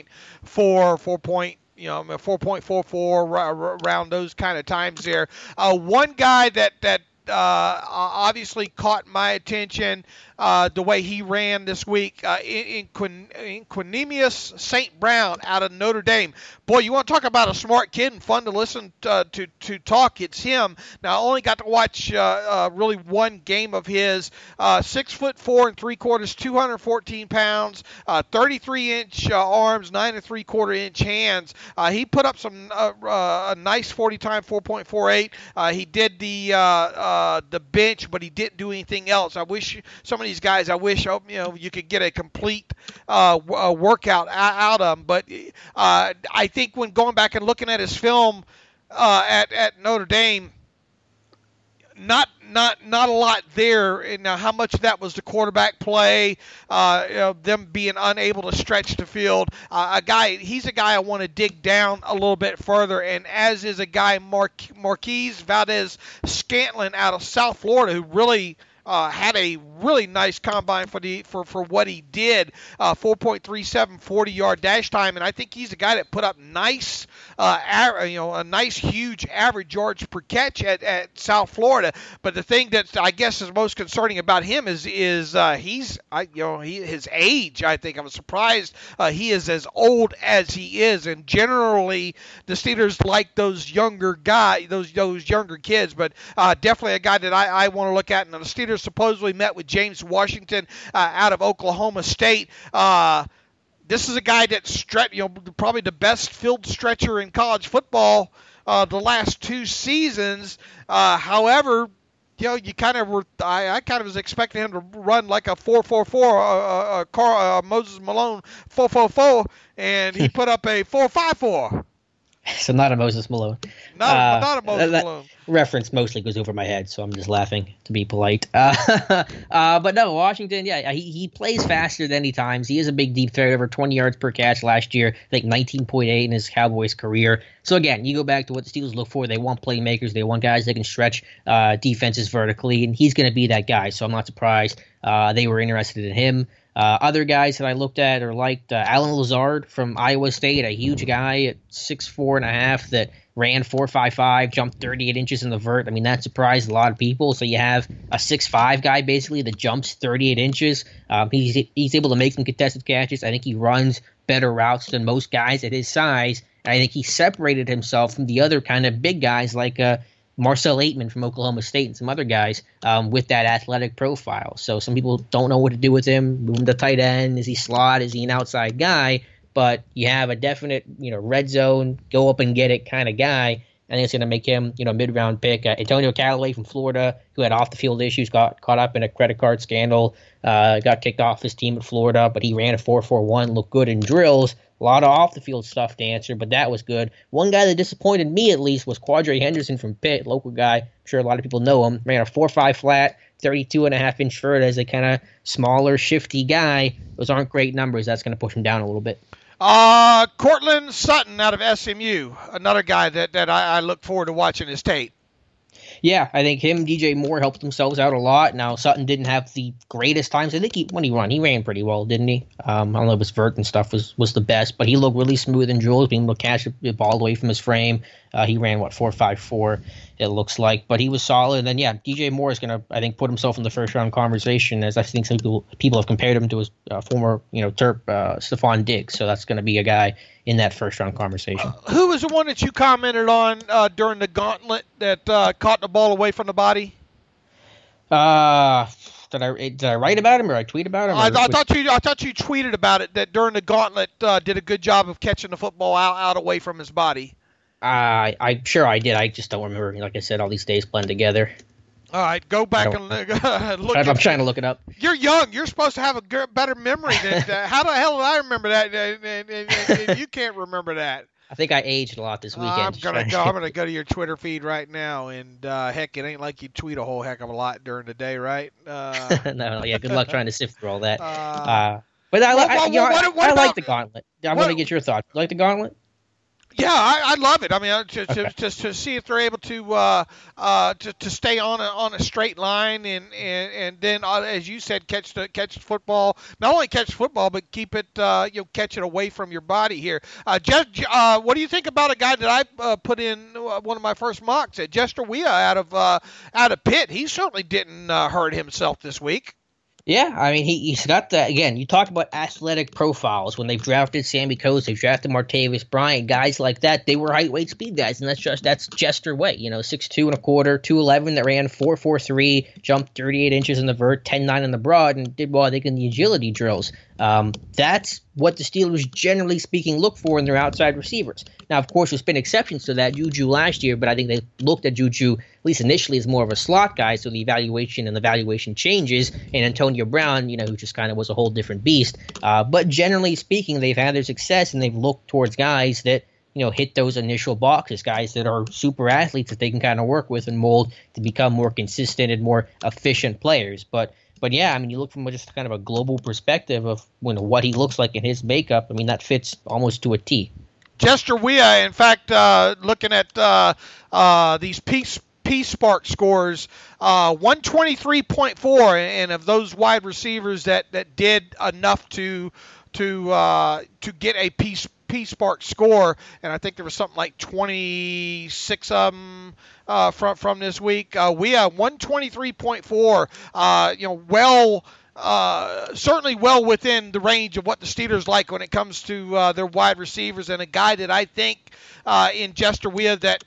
4.44 around those kind of times there. One guy that obviously caught my attention the way he ran this week in Quinemius St. Brown out of Notre Dame. Boy, you want to talk about a smart kid and fun to listen to talk, it's him. Now, I only got to watch really one game of his. 6'4" 3/4", 214 pounds, 33-inch arms, 9 3/4-inch hands. He put up some a nice 40 time 4.48. He did the bench, but he didn't do anything else. I wish some of these guys, you could get a complete workout out of them. But I think when going back and looking at his film at Notre Dame, not a lot there. And how much of that was the quarterback play, them being unable to stretch the field. He's a guy I want to dig down a little bit further, and as is a guy Marquise Valdes-Scantling out of South Florida, who really had a really nice combine for what he did, 4.37 40-yard dash time, and I think he's a guy that put up nice, a nice huge average yards per catch at South Florida. But the thing that I guess is most concerning about him is his age. I think I'm surprised he is as old as he is, and generally the Steelers like those younger guys, those younger kids. But definitely a guy that I want to look at. And the Steelers supposedly met with James Washington out of Oklahoma State. This is a guy that's probably the best field stretcher in college football the last 2 seasons. However, you kind of were. I kind of was expecting him to run like a 4.44, Moses Malone 4.44, and he put up a 4.54. So not a Moses Malone. Not a Moses Malone. Reference mostly goes over my head, so I'm just laughing to be polite. But no, Washington, he plays faster than he times. He is a big deep threat, over 20 yards per catch last year, I think 19.8 in his Cowboys career. So again, you go back to what the Steelers look for. They want playmakers. They want guys that can stretch defenses vertically, and he's going to be that guy. So I'm not surprised they were interested in him. Other guys that I looked at or liked, Alan Lazard from Iowa State, a huge guy at 6'4.5" that ran 4.55, jumped 38 inches in the vert. I mean, that surprised a lot of people. So you have a 6'5" guy basically that jumps 38 inches. He's able to make some contested catches. I think he runs better routes than most guys at his size. And I think he separated himself from the other kind of big guys like Marcel Aitman from Oklahoma State and some other guys with that athletic profile. So some people don't know what to do with him. Move him to tight end. Is he slot? Is he an outside guy? But you have a definite, red zone, go up and get it kind of guy. I think it's going to make him, mid-round pick. Antonio Callaway from Florida, who had off-the-field issues, got caught up in a credit card scandal, got kicked off his team at Florida, but he ran a 4.41, looked good in drills. A lot of off-the-field stuff to answer, but that was good. One guy that disappointed me, at least, was Quadre Henderson from Pitt, local guy. I'm sure a lot of people know him. Ran a 4.5 flat, 32.5-inch vert as a kind of smaller, shifty guy. Those aren't great numbers. That's going to push him down a little bit. Cortland Sutton out of SMU, another guy that I look forward to watching his tape. Yeah, I think him and DJ Moore helped themselves out a lot. Now, Sutton didn't have the greatest times. I think he ran pretty well, didn't he? I don't know if his vert and stuff was the best, but he looked really smooth in drills, being able to catch the ball away from his frame. He ran, 4.54. it looks like. But he was solid. And then, yeah, DJ Moore is going to, I think, put himself in the first-round conversation, as I think some people have compared him to his former, Terp, Stephon Diggs. So that's going to be a guy in that first-round conversation. Who was the one that you commented on during the gauntlet that caught the ball away from the body? Did I write about him or I tweet about him? I thought you tweeted about it, that during the gauntlet did a good job of catching the football out away from his body. I'm sure I did. I just don't remember. Like I said, all these days blend together. All right, go back and look. I'm trying to look it up. You're young. You're supposed to have a better memory than that. How the hell did I remember that? And you can't remember that. I think I aged a lot this weekend. I'm gonna go to your Twitter feed right now, and heck, it ain't like you tweet a whole heck of a lot during the day, right? No, yeah. Good luck trying to sift through all that. But I like the gauntlet. I want to get your thoughts. You like the gauntlet? Yeah, I love it. I mean, just to see if they're able to stay on a straight line and then, as you said, catch the football. Not only catch the football, but keep it catch it away from your body here. What do you think about a guy that I put in one of my first mocks, Jester Weah out of Pitt? He certainly didn't hurt himself this week. Yeah, I mean, he's got that. Again, you talk about athletic profiles. When they've drafted Sammy Coates, they've drafted Martavis Bryant, guys like that. They were height, weight, speed guys, and that's Jester Weah. 6'2 1/4, 211 that ran 4.43, jumped 38 inches in the vert, 10.9 in the broad, and did well, I think, in the agility drills. That's what the Steelers, generally speaking, look for in their outside receivers. Now, of course, there's been exceptions to that. Juju last year, but I think they looked at Juju, at least initially, as more of a slot guy, so the evaluation changes. And Antonio Brown, who just kind of was a whole different beast. But generally speaking, they've had their success, and they've looked towards guys that hit those initial boxes, guys that are super athletes that they can kind of work with and mold to become more consistent and more efficient players. But yeah, I mean, you look from just kind of a global perspective of what he looks like in his makeup. I mean, that fits almost to a T. Jester Weah, in fact, looking at these P-Spark scores, 123.4, and of those wide receivers that did enough to get a P-Spark score, and I think there was something like 26 of them from this week. Weah, 123.4, certainly well within the range of what the Steelers like when it comes to their wide receivers, and a guy that I think in Jester Weah that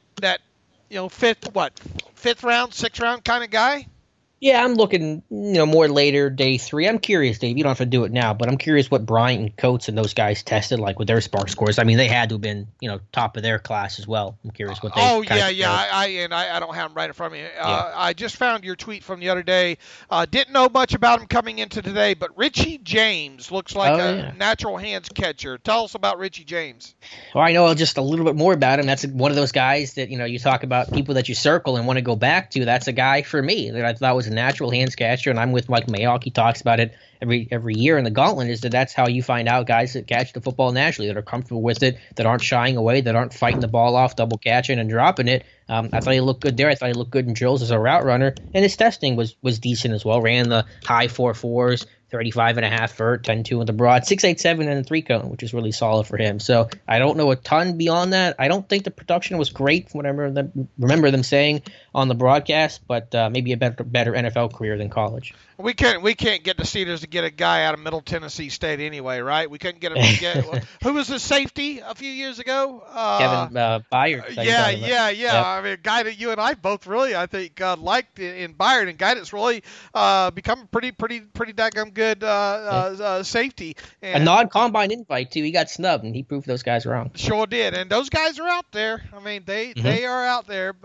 fifth round, sixth round kind of guy. Yeah, I'm looking, more later, day 3. I'm curious, Dave. You don't have to do it now, but I'm curious what Bryant and Coates and those guys tested like with their spark scores. I mean, they had to have been, top of their class as well. I'm curious what they. Oh yeah. I don't have them right in front of me. I just found your tweet from the other day. Didn't know much about him coming into today, but Richie James looks like a natural hands catcher. Tell us about Richie James. Well, I know just a little bit more about him. That's one of those guys that you talk about people that you circle and want to go back to. That's a guy for me that I thought was a natural hands catcher, and I'm with Mike Mayock. He talks about it every year in the gauntlet, is that's how you find out guys that catch the football naturally, that are comfortable with it, that aren't shying away, that aren't fighting the ball off, double catching and dropping it. I thought he looked good there. I thought he looked good in drills as a route runner, and his testing was decent as well. Ran the high 4.4s, 35.5 vert, 10.2 in the broad, 6.87 in the 3-cone, which is really solid for him. So I don't know a ton beyond that. I don't think the production was great from what I remember them saying on the broadcast, but maybe a better NFL career than college. We can't get the Steelers to get a guy out of Middle Tennessee State anyway, right? We couldn't get him to get who was the safety a few years ago? Kevin Byard. Yeah. Yep. I mean, a guy that you and I both really, I think, liked in Byard, and a guy that's really become a pretty daggum good safety. And a non-combine invite too. He got snubbed, and he proved those guys wrong. Sure did, and those guys are out there. I mean, they are out there.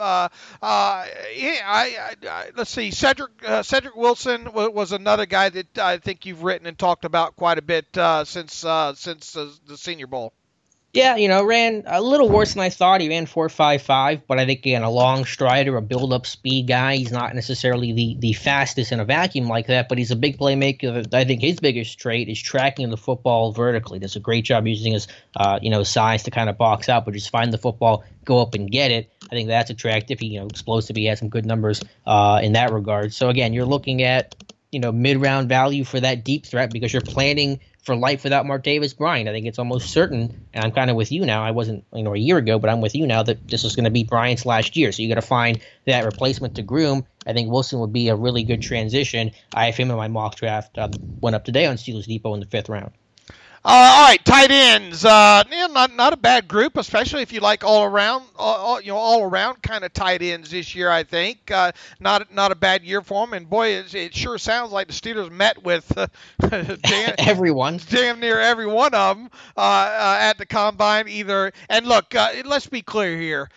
Let's see, Cedric Wilson was another guy that I think you've written and talked about quite a bit since the Senior Bowl. Yeah, ran a little worse than I thought. He ran 4.55, but I think, again, a long strider, a build-up speed guy. He's not necessarily the fastest in a vacuum like that, but he's a big playmaker. I think his biggest trait is tracking the football vertically. Does a great job using his, size to kind of box out, but just find the football, go up and get it. I think that's attractive. He, explosive. He has some good numbers in that regard. So, again, you're looking at mid-round value for that deep threat because you're planning for life without Martavis Bryant. I think it's almost certain, and I'm kind of with you now. I wasn't, a year ago, but I'm with you now that this is going to be Bryant's last year. So you got to find that replacement to Groom. I think Wilson would be a really good transition. I have him in my mock draft. Went up today on Steelers Depot in the 5th round. All right, tight ends. Not a bad group, especially if you like all around kind of tight ends this year. I think not a bad year for them. And boy, it sure sounds like the Steelers met with everyone, damn near every one of them at the combine. And look, let's be clear here.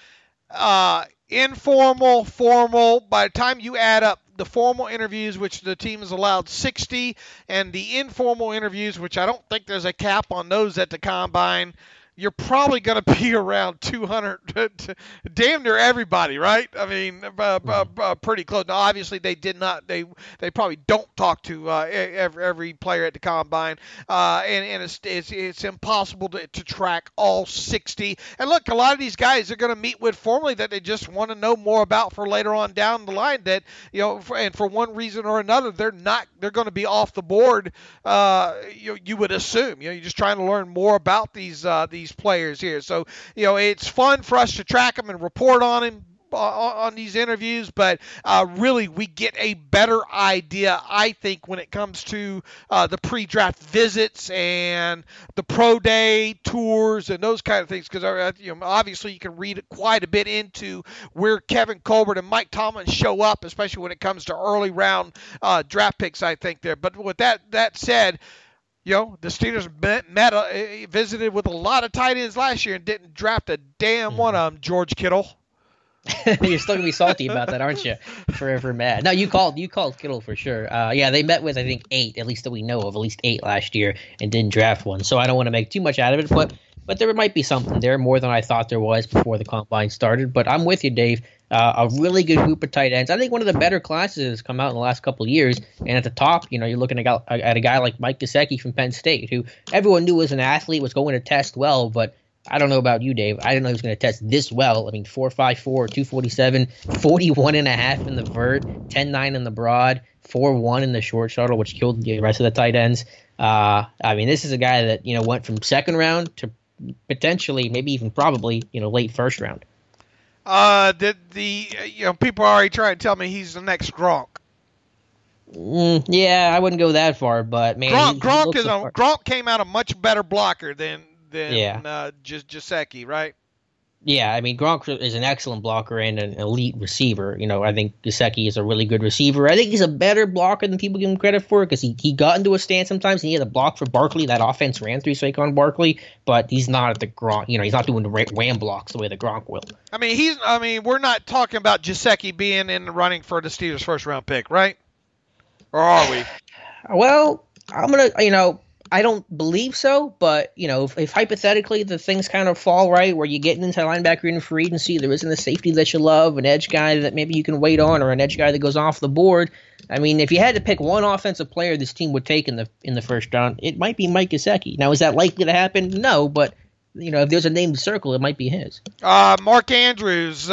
Informal, formal. By the time you add up the formal interviews, which the team is allowed 60, and the informal interviews, which I don't think there's a cap on those at the combine, you're probably going to be around 200, damn near everybody, right? I mean, pretty close. Now, obviously, they did not. They probably don't talk to every player at the combine, and it's impossible to track all 60. And look, a lot of these guys are going to meet with formally that they just want to know more about for later on down the line. That and for one reason or another, they're going to be off the board. You would assume. You're just trying to learn more about these players here. So, it's fun for us to track them and report on them on these interviews, but really we get a better idea, I think, when it comes to the pre-draft visits and the pro day tours and those kind of things, because obviously you can read quite a bit into where Kevin Colbert and Mike Tomlin show up, especially when it comes to early round draft picks, I think there. But with that said, the Steelers visited with a lot of tight ends last year and didn't draft a damn one of them, George Kittle. You're still gonna be salty about that, aren't you? Forever mad. No, you called Kittle for sure. They met with, I think, 8, at least that we know of, at least 8 last year, and didn't draft one. So I don't want to make too much out of it, but there might be something there, more than I thought there was before the combine started. But I'm with you, Dave. A really good group of tight ends. I think one of the better classes has come out in the last couple of years. And at the top, you're looking at a guy like Mike Gesicki from Penn State, who everyone knew was an athlete, was going to test well, but I don't know about you, Dave. I didn't know he was going to test this well. I mean, 4.54, 247, 41.5 in the vert, 10.9 in the broad, 4.1 in the short shuttle, which killed the rest of the tight ends. This is a guy that went from second round to potentially, maybe even probably, late first round. People are already trying to tell me he's the next Gronk. Yeah, I wouldn't go that far, but man, Gronk came out a much better blocker than Gesicki, right? Yeah, I mean, Gronk is an excellent blocker and an elite receiver. I think Gesicki is a really good receiver. I think he's a better blocker than people give him credit for, because he got into a stance sometimes and he had a block for Barkley. That offense ran through Saquon Barkley, but he's not at the Gronk. He's not doing the wham blocks the way the Gronk will. We're not talking about Gesicki being in the running for the Steelers' first round pick, right? Or are we? Well, I'm gonna, I don't believe so, but, if hypothetically the things kind of fall right, where you get an inside linebacker in free agency, there isn't a safety that you love, an edge guy that maybe you can wait on, or an edge guy that goes off the board. I mean, if you had to pick one offensive player this team would take in the first round, it might be Mike Gesicki. Now, is that likely to happen? No, but, if there's a name to circle, it might be his. Mark Andrews,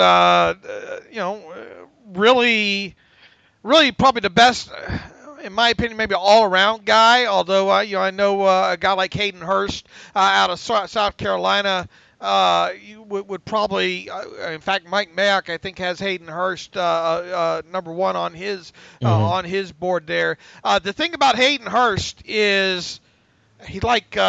really probably the best, in my opinion, maybe an all-around guy, although I know a guy like Hayden Hurst out of South Carolina you would probably, in fact, Mike Mayock, I think, has Hayden Hurst number 1 on his board there. The thing about Hayden Hurst is he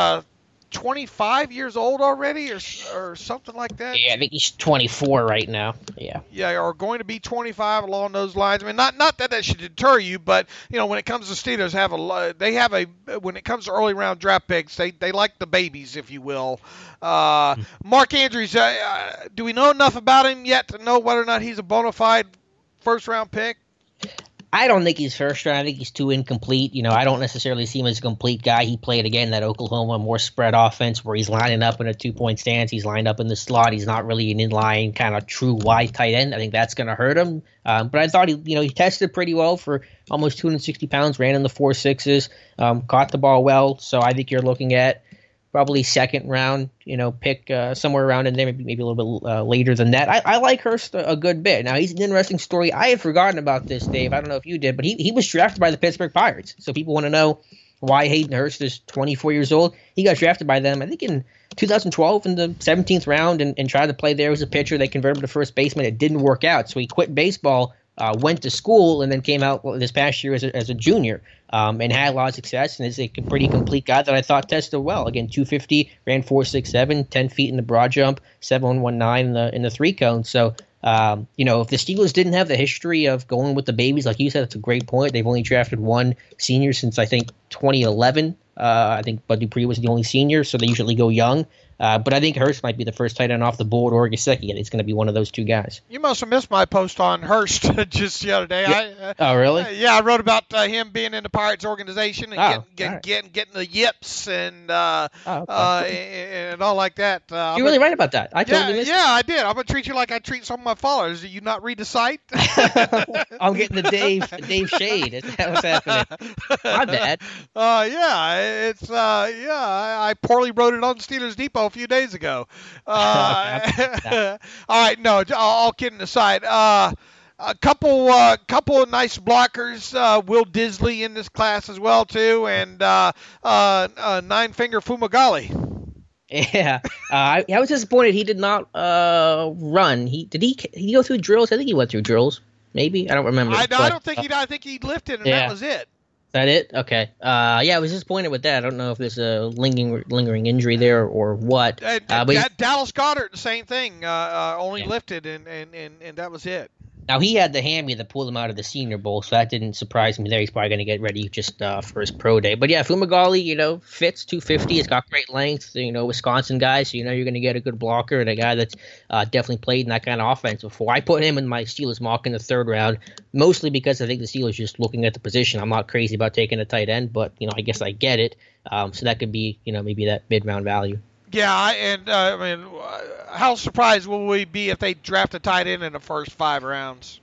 25 years old already or something like that? Yeah, I think he's 24 right now. Yeah. Yeah, or going to be 25 along those lines. I mean, not that should deter you, but, when it comes to Steelers, when it comes to early round draft picks, they like the babies, if you will. Mark Andrews, do we know enough about him yet to know whether or not he's a bona fide first round pick? I don't think he's first round. I think he's too incomplete. I don't necessarily see him as a complete guy. He played, again, that Oklahoma more spread offense where he's lining up in a 2-point stance. He's lined up in the slot. He's not really an inline kind of true wide tight end. I think that's going to hurt him. But I thought he tested pretty well for almost 260 pounds, ran in the 4.6s, caught the ball well. So I think you're looking at probably second round, pick somewhere around in there, maybe a little bit later than that. I like Hurst a good bit. Now, he's an interesting story. I had forgotten about this, Dave. I don't know if you did, but he was drafted by the Pittsburgh Pirates. So people want to know why Hayden Hurst is 24 years old. He got drafted by them, I think, in 2012 in the 17th round and tried to play there as a pitcher. They converted him to first baseman. It didn't work out, so he quit baseball, went to school, and then came out this past year as a junior and had a lot of success and is a pretty complete guy that I thought tested well. Again, 250, ran 4.67, 10 feet in the broad jump, 7.19 in the three cone. So, if the Steelers didn't have the history of going with the babies, like you said, it's a great point. They've only drafted one senior since, I think, 2011. I think Bud Dupree was the only senior, so they usually go young. But I think Hurst might be the first tight end off the board, or Gesicki. It's going to be one of those two guys. You must have missed my post on Hurst just the other day. Yeah. Oh, really? Yeah, I wrote about him being in the Pirates organization and getting the yips and and all like that. You're really right about that. I totally missed it. Yeah, I did. I'm going to treat you like I treat some of my followers. Did you not read the site? I'm getting the Dave shade. Is that what's happening? My bad. I poorly wrote it on Steelers Depot a few days ago. All right, no, all kidding aside, a couple of nice blockers. Will Disley in this class as well too, and Nine-Finger Fumagalli. Yeah, I was disappointed he did not run. Did he go through drills? I think he went through drills. Maybe I don't remember. I don't think he. I think he lifted, and that was it. Is that it? Okay. I was disappointed with that. I don't know if there's a lingering injury there or what. Dallas Goedert, the same thing. Only lifted, and that was it. Now, he had the hammy that pulled him out of the Senior Bowl, so that didn't surprise me there. He's probably going to get ready just for his pro day. But, yeah, Fumagalli, fits 250. It's got great length, Wisconsin guy, so you're going to get a good blocker and a guy that's definitely played in that kind of offense before. I put him in my Steelers mock in the third round, mostly because I think the Steelers just looking at the position. I'm not crazy about taking a tight end, but, I guess I get it. So that could be, maybe that mid-round value. Yeah, and how surprised will we be if they draft a tight end in the first 5 rounds?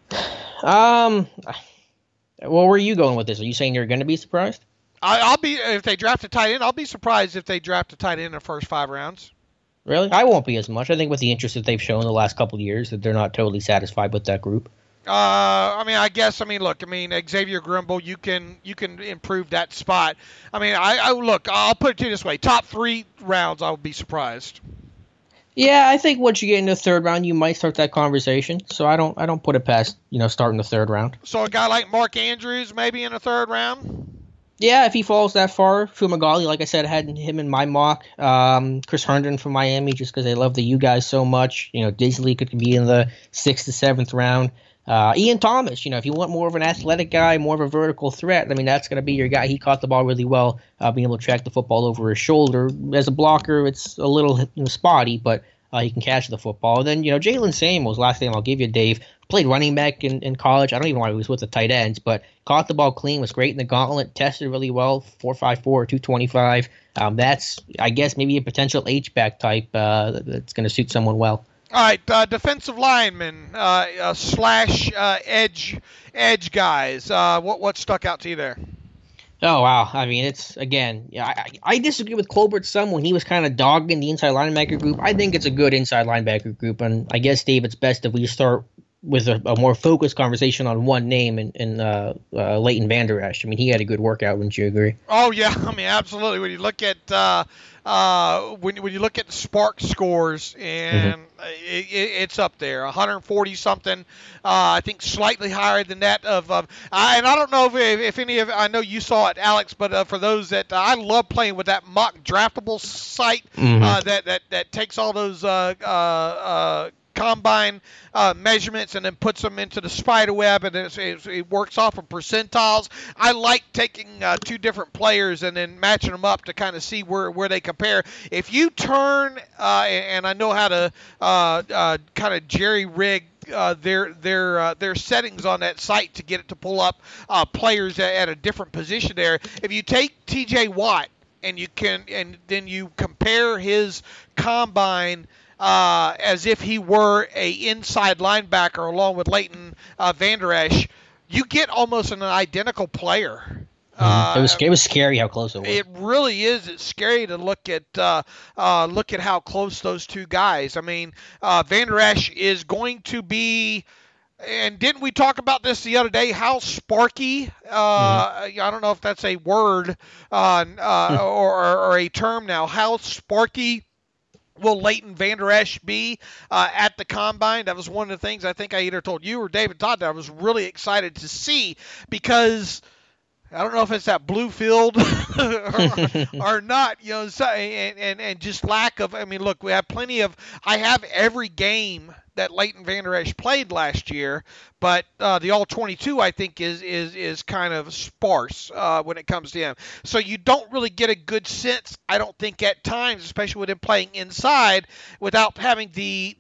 Well, where are you going with this? Are you saying you're going to be surprised? I'll be if they draft a tight end. I'll be surprised if they draft a tight end in the first 5 rounds. Really? I won't be as much. I think with the interest that they've shown the last couple of years, that they're not totally satisfied with that group. Look, Xavier Grimble, you can improve that spot. I'll put it to you this way. Top 3 rounds, I would be surprised. Yeah, I think once you get into the third round, you might start that conversation. So I don't put it past, starting the third round. So a guy like Mark Andrews maybe in the third round? Yeah, if he falls that far. Fumagalli, like I said, I had him in my mock. Chris Herndon from Miami, just because I love the U guys so much. Disley could be in the 6th to 7th round. Ian Thomas, if you want more of an athletic guy, more of a vertical threat, that's going to be your guy. He caught the ball really well, being able to track the football over his shoulder. As a blocker, it's a little spotty, but he can catch the football. And then, Jalen Samuels, last name I'll give you, Dave, played running back in college. I don't even know why he was with the tight ends, but caught the ball clean, was great in the gauntlet, tested really well, 4.54, 225. That's, I guess, maybe a potential H-back type that's going to suit someone well. All right, defensive linemen slash edge guys. What stuck out to you there? Oh, wow. It's, again, I disagree with Colbert some when he was kind of dogging the inside linebacker group. I think it's a good inside linebacker group, and I guess, Dave, it's best if we start with a more focused conversation on one name in Leighton Vander Esch. He had a good workout, wouldn't you agree? Oh, yeah. Absolutely. When you look at when you look at the Spark scores, and it's up there, 140 something. I think slightly higher than that of. And I don't know if any of, I know you saw it, Alex, but for those that I love playing with that mock draftable site that takes all those combine measurements and then puts them into the spider web, and it works off of percentiles. I like taking 2 different players and then matching them up to kind of see where they compare. If you turn, and I know how to kind of jerry-rig their settings on that site to get it to pull up players at a different position there. If you take T.J. Watt and then you compare his combine as if he were a inside linebacker along with Leighton Vander Esch, you get almost an identical player. It was scary how close it was. It really is. It's scary to look at how close those two guys. I mean, Van Der Esch is going to be. And didn't we talk about this the other day? How sparky? I don't know if that's a word or a term now. How sparky will Leighton Van Der Esch be at the Combine? That was one of the things I think I either told you or David Todd that I was really excited to see, because I don't know if it's that blue field or not, so, and just lack of. I mean, look, we have plenty of. I have every game that Leighton Van Der Esch played last year, but the All-22 I think is kind of sparse when it comes to him. So you don't really get a good sense, I don't think, at times, especially with him playing inside, without having the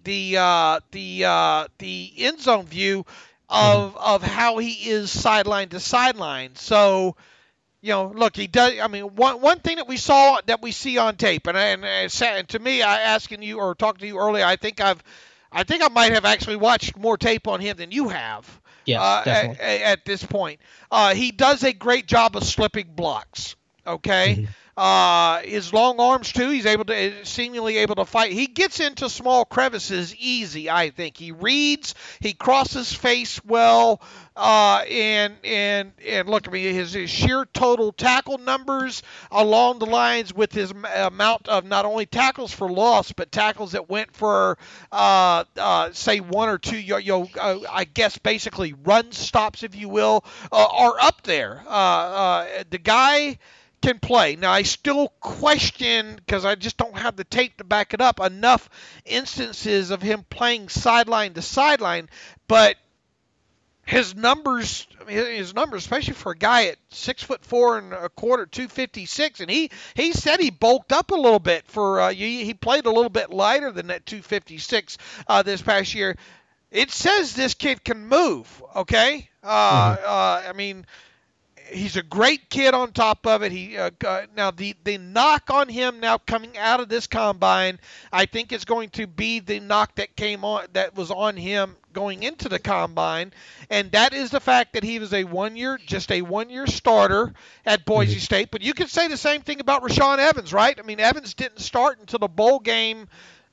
end zone view of how he is sideline to sideline. So, look, he does. I mean, one thing that we see on tape, and to me, I asking you or talking to you earlier, I think I might have actually watched more tape on him than you have. Yes, definitely. At this point, he does a great job of slipping blocks. Okay. Mm-hmm. His long arms too. He's seemingly able to fight. He gets into small crevices easy. I think he reads. He crosses face well. And look, I mean, his sheer total tackle numbers along the lines with his amount of not only tackles for loss but tackles that went for say one or two. I guess basically run stops, if you will, are up there. The guy can play. Now, I still question, because I just don't have the tape to back it up, enough instances of him playing sideline to sideline, but his numbers, especially for a guy at 6'4" and a quarter, 256, and he said he bulked up a little bit for he played a little bit lighter than that 256 this past year. It says this kid can move. Okay, I mean, he's a great kid on top of it. Now the knock on him now coming out of this Combine, I think is going to be the knock that was on him going into the Combine, and that is the fact that he was a one-year starter at Boise State. But you could say the same thing about Rashaan Evans, right? I mean, Evans didn't start until the bowl game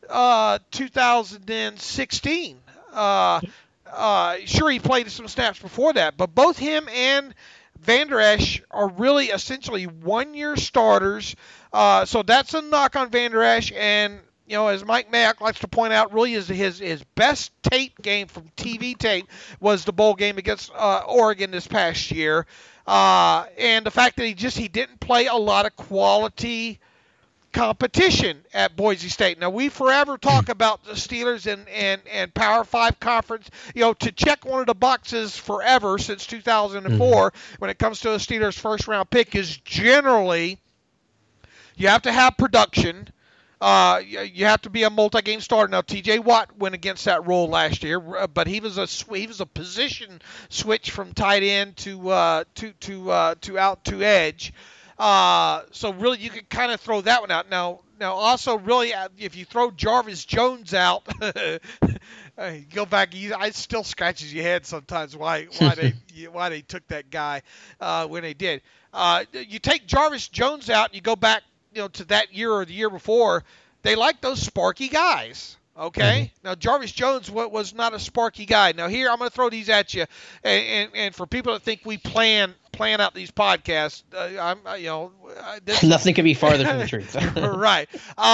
2016. Sure, he played some snaps before that, but both him and Van Der Esch are really essentially one-year starters. So that's a knock on Van Der Esch. And, as Mike Mayock likes to point out, really is his best tape game from TV tape was the bowl game against Oregon this past year. And the fact that he didn't play a lot of quality competition at Boise State. Now, we forever talk about the Steelers and Power 5 conference, to check one of the boxes forever since 2004 when it comes to a Steelers first-round pick is generally you have to have production. You have to be a multi-game starter. Now, T.J. Watt went against that role last year, but he was a position switch from tight end to out to edge. So really, you can kind of throw that one out. Now, also, really, if you throw Jarvis Jones out, go back. I still scratches your head sometimes why they took that guy when they did. You take Jarvis Jones out, and you go back, to that year or the year before. They like those sparky guys. Okay. Now, Jarvis Jones was not a sparky guy. Now, here I'm going to throw these at you, and for people that think we plan out these podcasts, nothing could be farther from the truth. Right.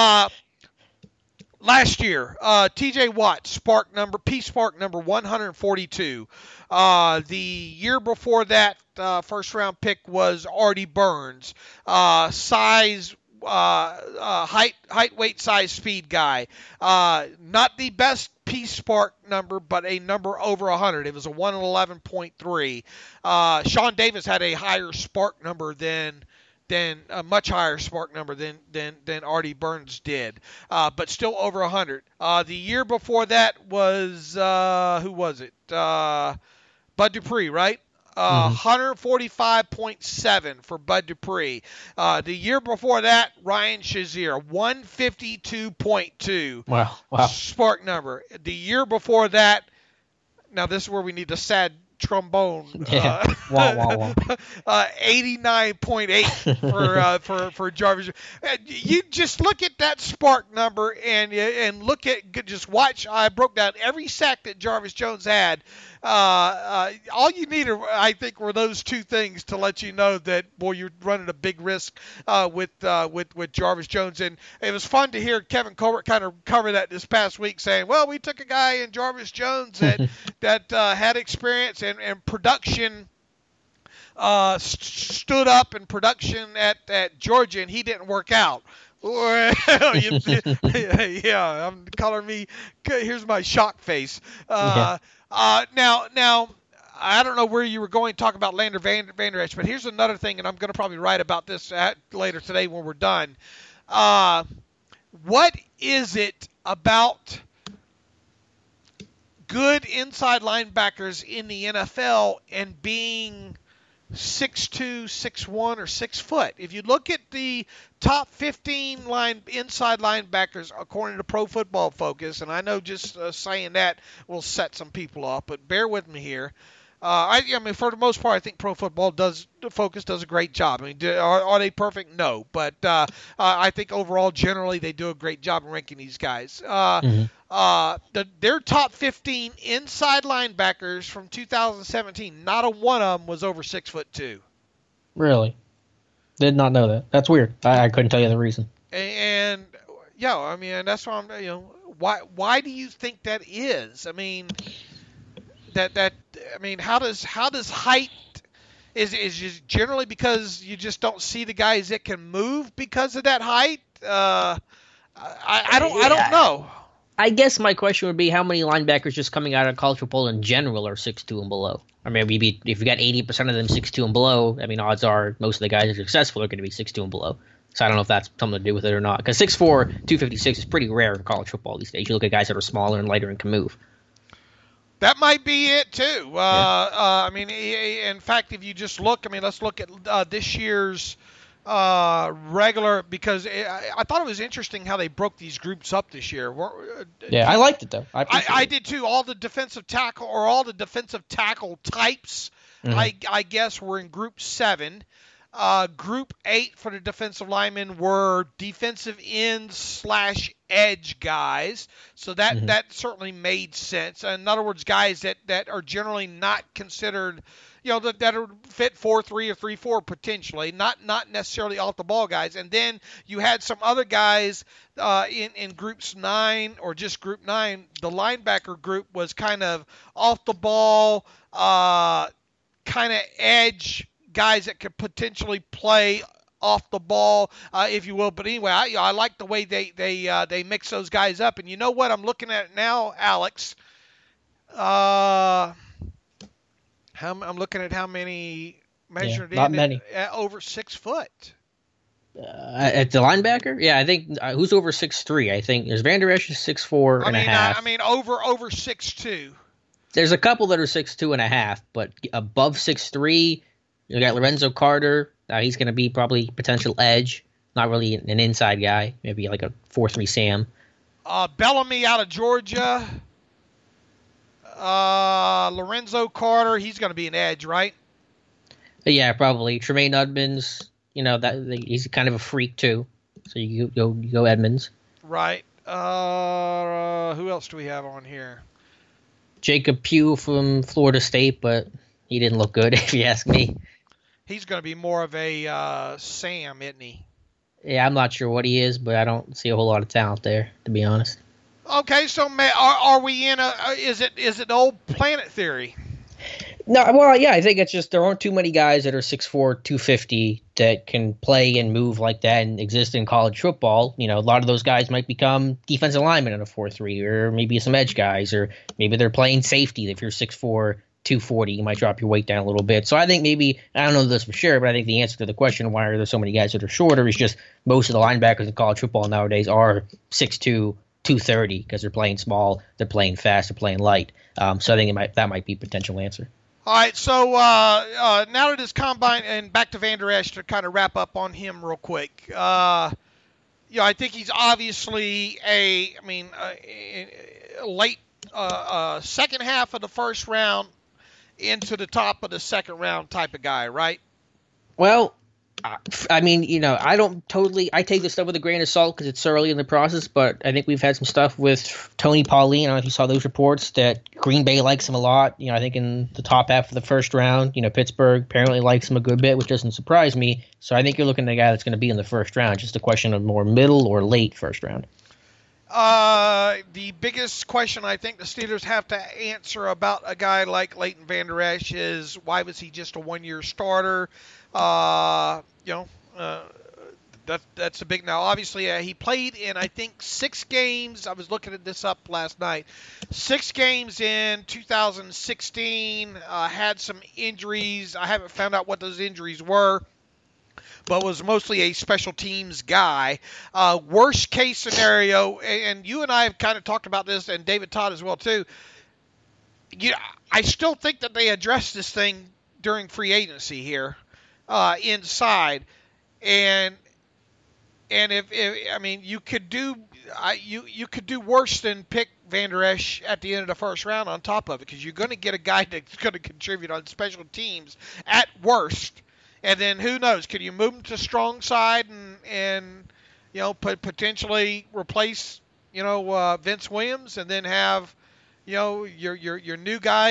Last year, T.J. Watt, P-Spark number 142. The year before that, first-round pick was Artie Burns. Size, height, weight, size, speed guy. Not the best P-Spark number, but a number over 100. It was a 111.3. Sean Davis had a higher spark number than a much higher spark number than Artie Burns did, but still over 100. The year before that was who was it? Bud Dupree, right? 145.7 for Bud Dupree. The year before that, Ryan Shazier, 152.2. Wow. Spark number. The year before that, now this is where we need the sad trombone. Yeah. Wah, wah, wah. 89.8 for Jarvis. You just look at that spark number and look at, just watch. I broke down every sack that Jarvis Jones had. All you need, I think, were those two things to let you know that, boy, you're running a big risk with Jarvis Jones. And it was fun to hear Kevin Colbert kind of cover that this past week, saying, well, we took a guy in Jarvis Jones that had experience and production, stood up in production at Georgia, and he didn't work out. Yeah, I'm coloring me. Here's my shock face. Now, I don't know where you were going to talk about Lander Vander Esch, but here's another thing, and I'm going to probably write about this later today when we're done. What is it about good inside linebackers in the NFL and being 6'2", 6'1", or 6 foot? If you look at the top 15 inside linebackers according to Pro Football Focus, and I know just saying that will set some people off, but bear with me here. I mean, for the most part, I think Pro Football Focus does a great job. I mean, are they perfect? No, but I think overall, generally, they do a great job in ranking these guys. Their top 15 inside linebackers from 2017, not a one of them was over 6'2". Really? Did not know that. That's weird. I couldn't tell you the reason. And yeah, I mean, that's why why do you think that is? I mean, how does height is just generally because you just don't see the guys that can move because of that height? I don't know. I guess my question would be how many linebackers just coming out of college football in general are 6'2" and below? I mean, maybe if you got 80% of them 6'2" and below, I mean, odds are most of the guys that are successful are going to be 6'2" and below. So I don't know if that's something to do with it or not. Because 6'4", 256 is pretty rare in college football these days. You look at guys that are smaller and lighter and can move. That might be it, too. I mean, in fact, if you just look, I mean, let's look at this year's regular, because I thought it was interesting how they broke these groups up this year. Yeah, I liked it, though. I did, too. All the defensive tackle types, I guess, were in Group 7. Group 8 for the defensive linemen were defensive ends / edge guys. So that certainly made sense. In other words, guys that are generally not considered, that are fit 4-3 or 3-4 potentially, not necessarily off the ball guys. And then you had some other guys in groups 9 or just group 9. The linebacker group was kind of off the ball, kind of edge guys that could potentially play off the ball, if you will. But anyway, I like the way they mix those guys up. And you know what I'm looking at now, Alex? I'm looking at how many measured not in many. At over 6 foot. At the linebacker? Yeah, I think who's over 6'3"? I think there's Vander Esch is 6'4" and a half. I mean over 6'2". There's a couple that are 6'2" and a half, but above 6'3", you got Lorenzo Carter. He's going to be probably potential edge, not really an inside guy. Maybe like a 4-3 Sam. Bellamy out of Georgia. Lorenzo Carter, he's going to be an edge, right? Yeah, probably. Tremaine Edmonds, he's kind of a freak too. So you go Edmonds. Right. Who else do we have on here? Jacob Pugh from Florida State, but he didn't look good, if you ask me. He's going to be more of a Sam, isn't he? Yeah, I'm not sure what he is, but I don't see a whole lot of talent there, to be honest. Okay, so are we in is it old planet theory? No, well, yeah, I think it's just there aren't too many guys that are 6'4", 250 that can play and move like that and exist in college football. A lot of those guys might become defensive linemen in a 4-3, or maybe some edge guys, or maybe they're playing safety. If you're 6'4", 240, you might drop your weight down a little bit. So I think maybe, I don't know this for sure, but I think the answer to the question, why are there so many guys that are shorter, is just most of the linebackers in college football nowadays are 6'2", 230, because they're playing small, they're playing fast, they're playing light. So I think that might be a potential answer. All right, so now that it's combine, and back to Vander Esch to kind of wrap up on him real quick. I think he's obviously late second half of the first round into the top of the second round type of guy, right? Well, I mean, I take this stuff with a grain of salt because it's early in the process, but I think we've had some stuff with Tony Pauline. I don't know if you saw those reports that Green Bay likes him a lot. I think in the top half of the first round, Pittsburgh apparently likes him a good bit, which doesn't surprise me. So I think you're looking at a guy that's going to be in the first round, just a question of more middle or late first round. The biggest question I think the Steelers have to answer about a guy like Leighton Vander Esch is why was he just a one-year starter? That's a big now. Obviously, he played in I think 6 games. I was looking at this up last night. 6 games in 2016. Had some injuries. I haven't found out what those injuries were, but was mostly a special teams guy. Worst case scenario, and you and I have kind of talked about this, and David Todd as well too. I still think that they addressed this thing during free agency here, inside, and if I mean you could do worse than pick Vander Esch at the end of the first round on top of it, because you're going to get a guy that's going to contribute on special teams at worst. And then who knows? Could you move him to strong side and potentially replace Vince Williams, and then have your new guy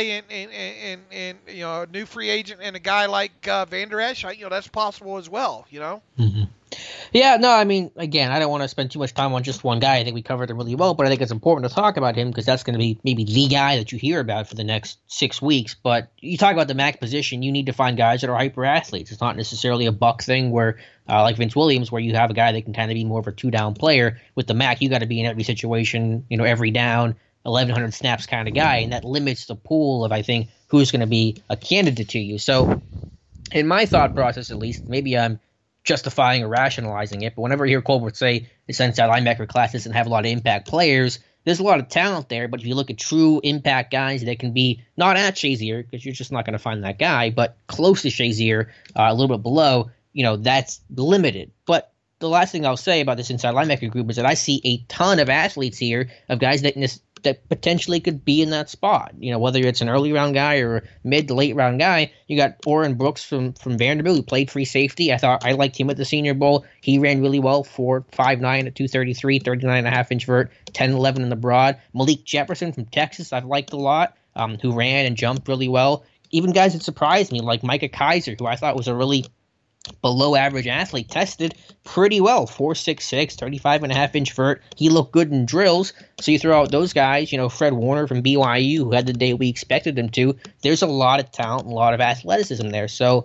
and a new free agent and a guy like Vander Esch? That's possible as well. Mm-hmm. Yeah, no, I mean, again, I don't want to spend too much time on just one guy. I think we covered him really well, but I think it's important to talk about him because that's going to be maybe the guy that you hear about for the next 6 weeks. But you talk about the MAC position, you need to find guys that are hyper athletes. It's not necessarily a buck thing where, like Vince Williams, where you have a guy that can kind of be more of a 2-down player. With the MAC, you got to be in every situation, every down, 1,100 snaps kind of guy, and that limits the pool of, I think, who's going to be a candidate to you. So, in my thought process, at least, maybe I'm justifying or rationalizing it, but whenever I hear Colbert say this inside linebacker class doesn't have a lot of impact players, there's a lot of talent there, but if you look at true impact guys that can be not at Shazier, because you're just not going to find that guy, but close to Shazier, a little bit below, that's limited. But the last thing I'll say about this inside linebacker group is that I see a ton of athletes here, of guys that potentially could be in that spot. Whether it's an early round guy or a mid to late round guy. You got Oren Brooks from Vanderbilt, who played free safety. I liked him at the Senior Bowl. He ran really well, 4'5'9" at 233, 39.5-inch vert, 10'11" in the broad. Malik Jefferson from Texas, I've liked a lot, who ran and jumped really well. Even guys that surprised me, like Micah Kaiser, who I thought was a really below average athlete, tested pretty well, 4'6", 35.5-inch vert. He looked good in drills. So you throw out those guys, Fred Warner from BYU, who had the day we expected him to. There's a lot of talent and a lot of athleticism there. So,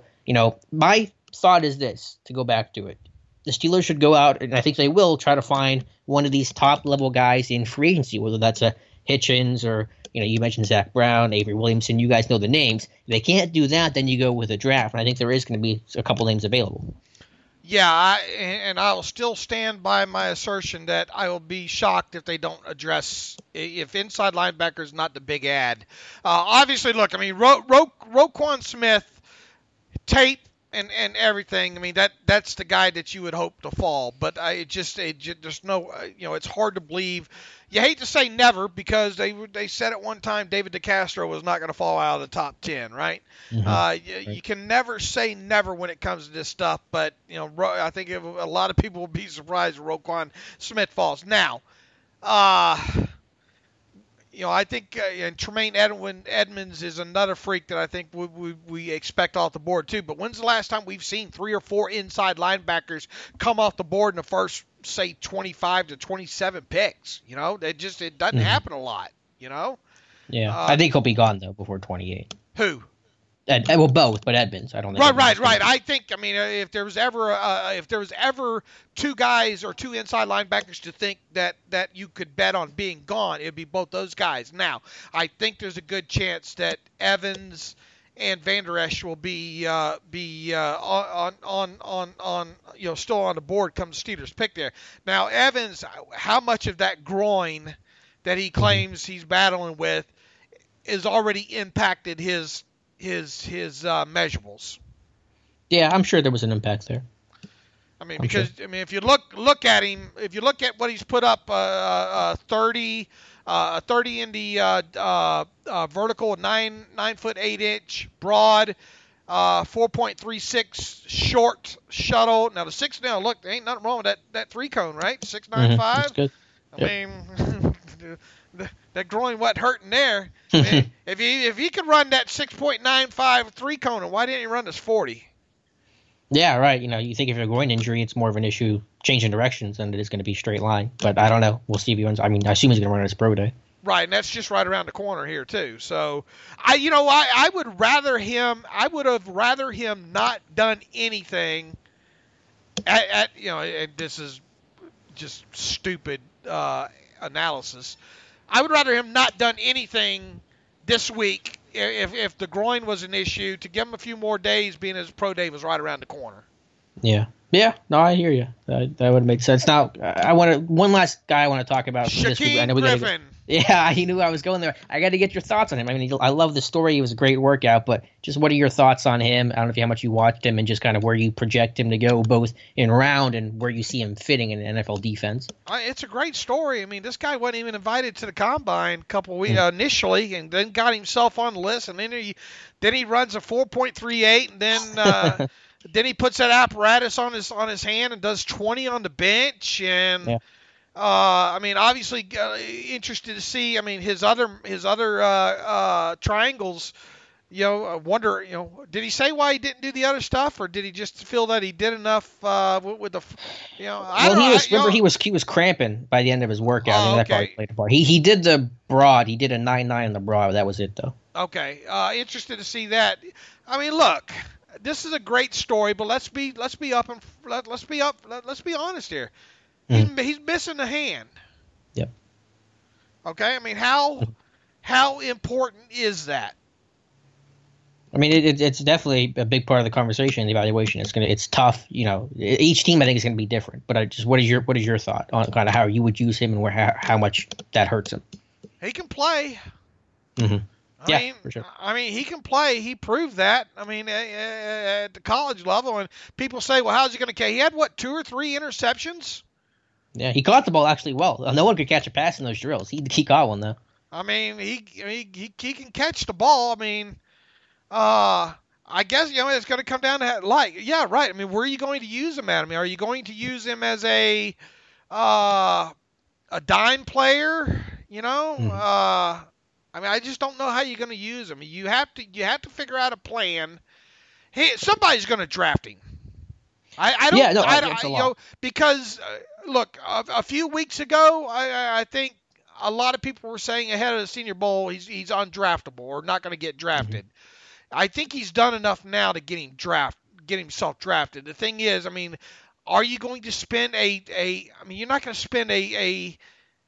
my thought is this, to go back to it. The Steelers should go out, and I think they will, try to find one of these top level guys in free agency, whether that's a Hitchens or you mentioned Zach Brown, Avery Williamson. You guys know the names. If they can't do that, then you go with a draft. And I think there is going to be a couple names available. Yeah, and I will still stand by my assertion that I will be shocked if they don't address if inside linebacker is not the big ad. Obviously, look, I mean, Roquan Smith, tape and everything. I mean, that's the guy that you would hope to fall. But there's no, it's hard to believe. You hate to say never, because they said at one time David DeCastro was not going to fall out of the top 10, right? Mm-hmm. You can never say never when it comes to this stuff, but I think a lot of people will be surprised if Roquan Smith falls. Now, I think and Tremaine Edmonds is another freak that I think we expect off the board too. But when's the last time we've seen 3 or 4 inside linebackers come off the board in the first, say, 25 to 27 picks? It doesn't happen a lot. Yeah, I think he'll be gone though before 28. Who? Well, both, but Edmonds, I don't think. Right. I think, if there was ever 2 guys or 2 inside linebackers to think that you could bet on being gone, it'd be both those guys. Now, I think there's a good chance that Evans and Vander Esch will be on still on the board come Steelers pick there. Now, Evans, how much of that groin that he claims he's battling with is already impacted his measurables? Yeah, I'm sure there was an impact there. I mean, because I mean, if you look at him, if you look at what he's put up, 30 in the vertical, 9'8" broad, 4.36 short shuttle. Now the 6 now look, there ain't nothing wrong with that 3 cone, right? 6.95. That's good. I mean, that groin wasn't hurting there. I mean, if he could run that 6.95 3 cone, why didn't he run this 40? Yeah, right. You know, you think if you're a groin injury, it's more of an issue changing directions than it is going to be straight line. But I don't know. We'll see if he runs. I mean, I assume he's going to run his pro day. Right, and that's just right around the corner here too. So, I would rather him. I would have rather him not done anything. And this is just stupid analysis. I would rather him not done anything this week if the groin was an issue, to give him a few more days, being his pro day was right around the corner. Yeah. No, I hear you. That would make sense. Now, one last guy I want to talk about. Shaquem Griffin. Yeah, he knew I was going there. I got to get your thoughts on him. I mean, I love the story. It was a great workout, but just what are your thoughts on him? I don't know how much you watched him, and just kind of where you project him to go, both in round and where you see him fitting in an NFL defense. It's a great story. I mean, this guy wasn't even invited to the combine a couple of weeks initially, and then got himself on the list, and then he runs a 4.38, and then then he puts that apparatus on his hand and does 20 on the bench, and. Yeah. I mean, obviously interested to see. I mean, his other triangles. I wonder. Did he say why he didn't do the other stuff, or did he just feel that he did enough with the? He was cramping by the end of his workout. Oh, that probably played a part. He did the broad. He did a 9.9 on the broad. That was it, though. Okay. Interested to see that. I mean, look. This is a great story, but let's be honest here. He's missing a hand. Yep. Okay. I mean, how important is that? I mean, it's definitely a big part of the conversation, the evaluation. It's tough. Each team I think is going to be different. But what is your thought on kind of how you would use him and how much that hurts him? He can play. Mm-hmm. For sure. I mean, he can play. He proved that. I mean, at the college level, and people say, well, how's he going to catch? He had 2 or 3 interceptions. Yeah, he caught the ball actually well. No one could catch a pass in those drills. He caught one though. I mean, he can catch the ball. I mean, I guess it's going to come down to yeah, right. I mean, where are you going to use him at? I mean, are you going to use him as a dime player? I mean, I just don't know how you're going to use him. You have to figure out a plan. Hey, somebody's going to draft him. Because look, a few weeks ago, I think a lot of people were saying ahead of the Senior Bowl he's undraftable or not going to get drafted. Mm-hmm. I think he's done enough now to get himself drafted. The thing is, I mean, are you going to spend you're not going to spend a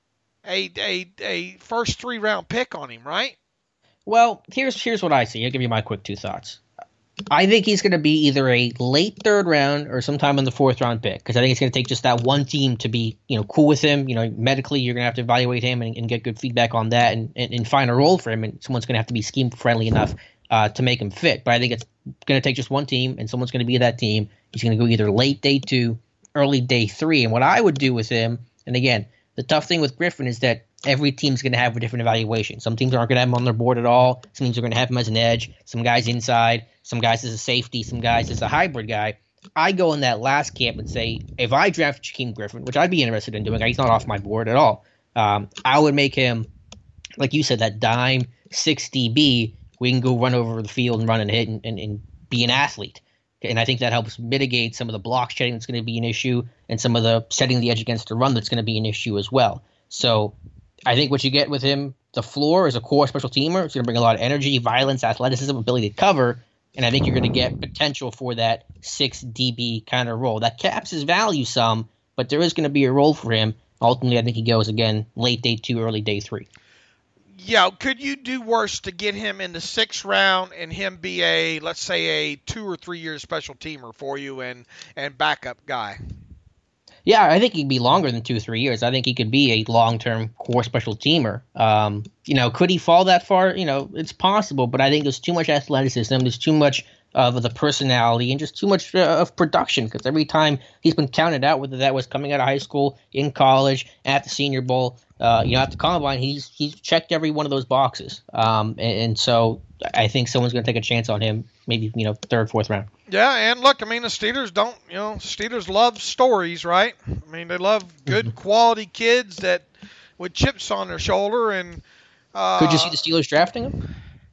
first 3-round pick on him, right? Well, here's what I see. I'll give you my quick 2 thoughts. I think he's going to be either a late 3rd round or sometime in the 4th round pick, because I think it's going to take just that one team to be cool with him. Medically, you're going to have to evaluate him and get good feedback on that and find a role for him, and someone's going to have to be scheme friendly enough to make him fit. But I think it's going to take just one team, and someone's going to be that team. He's going to go either late day 2, early day 3. And what I would do with him, and again, the tough thing with Griffin is that every team's going to have a different evaluation. Some teams aren't going to have him on their board at all. Some teams are going to have him as an edge. Some guys inside. Some guys as a safety. Some guys as a hybrid guy. I go in that last camp and say, if I draft Shaquem Griffin, which I'd be interested in doing, he's not off my board at all. I would make him, like you said, that dime 6 DB. We can go run over the field and run and hit and be an athlete. And I think that helps mitigate some of the block shedding that's going to be an issue and some of the setting the edge against the run that's going to be an issue as well. So I think what you get with him, the floor is a core special teamer. It's going to bring a lot of energy, violence, athleticism, ability to cover. And I think you're going to get potential for that 6 DB kind of role. That caps his value some, but there is going to be a role for him. Ultimately, I think he goes, again, late day 2, early day 3. Yeah, could you do worse to get him in the 6th round and him be let's say a 2 or 3 year special teamer for you and backup guy? Yeah, I think he'd be longer than 2 or 3 years. I think he could be a long-term core special teamer. Could he fall that far? It's possible, but I think there's too much athleticism. There's too much of the personality and just too much of production, because every time he's been counted out, whether that was coming out of high school, in college, at the Senior Bowl, at the Combine, he's checked every one of those boxes. And so I think someone's going to take a chance on him, maybe, third, fourth round. Yeah, and look, I mean, the Steelers Steelers love stories, right? I mean, they love good quality kids that with chips on their shoulder. And could you see the Steelers drafting him?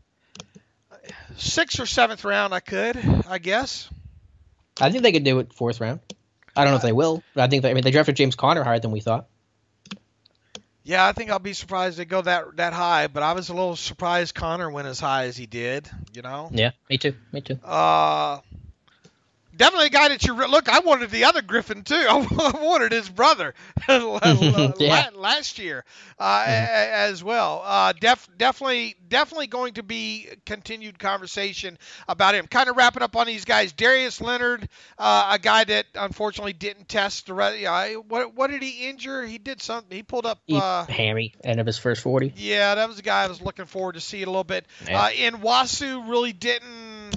6th or 7th round, I guess. I think they could do it 4th round. I don't know if they will, but I think they drafted James Conner higher than we thought. Yeah, I think I'll be surprised they go that high, but I was a little surprised Connor went as high as he did, Yeah, me too. Definitely a guy that look, I wanted the other Griffin too. I wanted his brother last year as well. Definitely going to be continued conversation about him. Kind of wrapping up on these guys. Darius Leonard, a guy that unfortunately didn't test the rest. What did he injure? He did something. He pulled up hammy end of his first 40. Yeah, that was a guy I was looking forward to see a little bit. Yeah. Nwasu really didn't.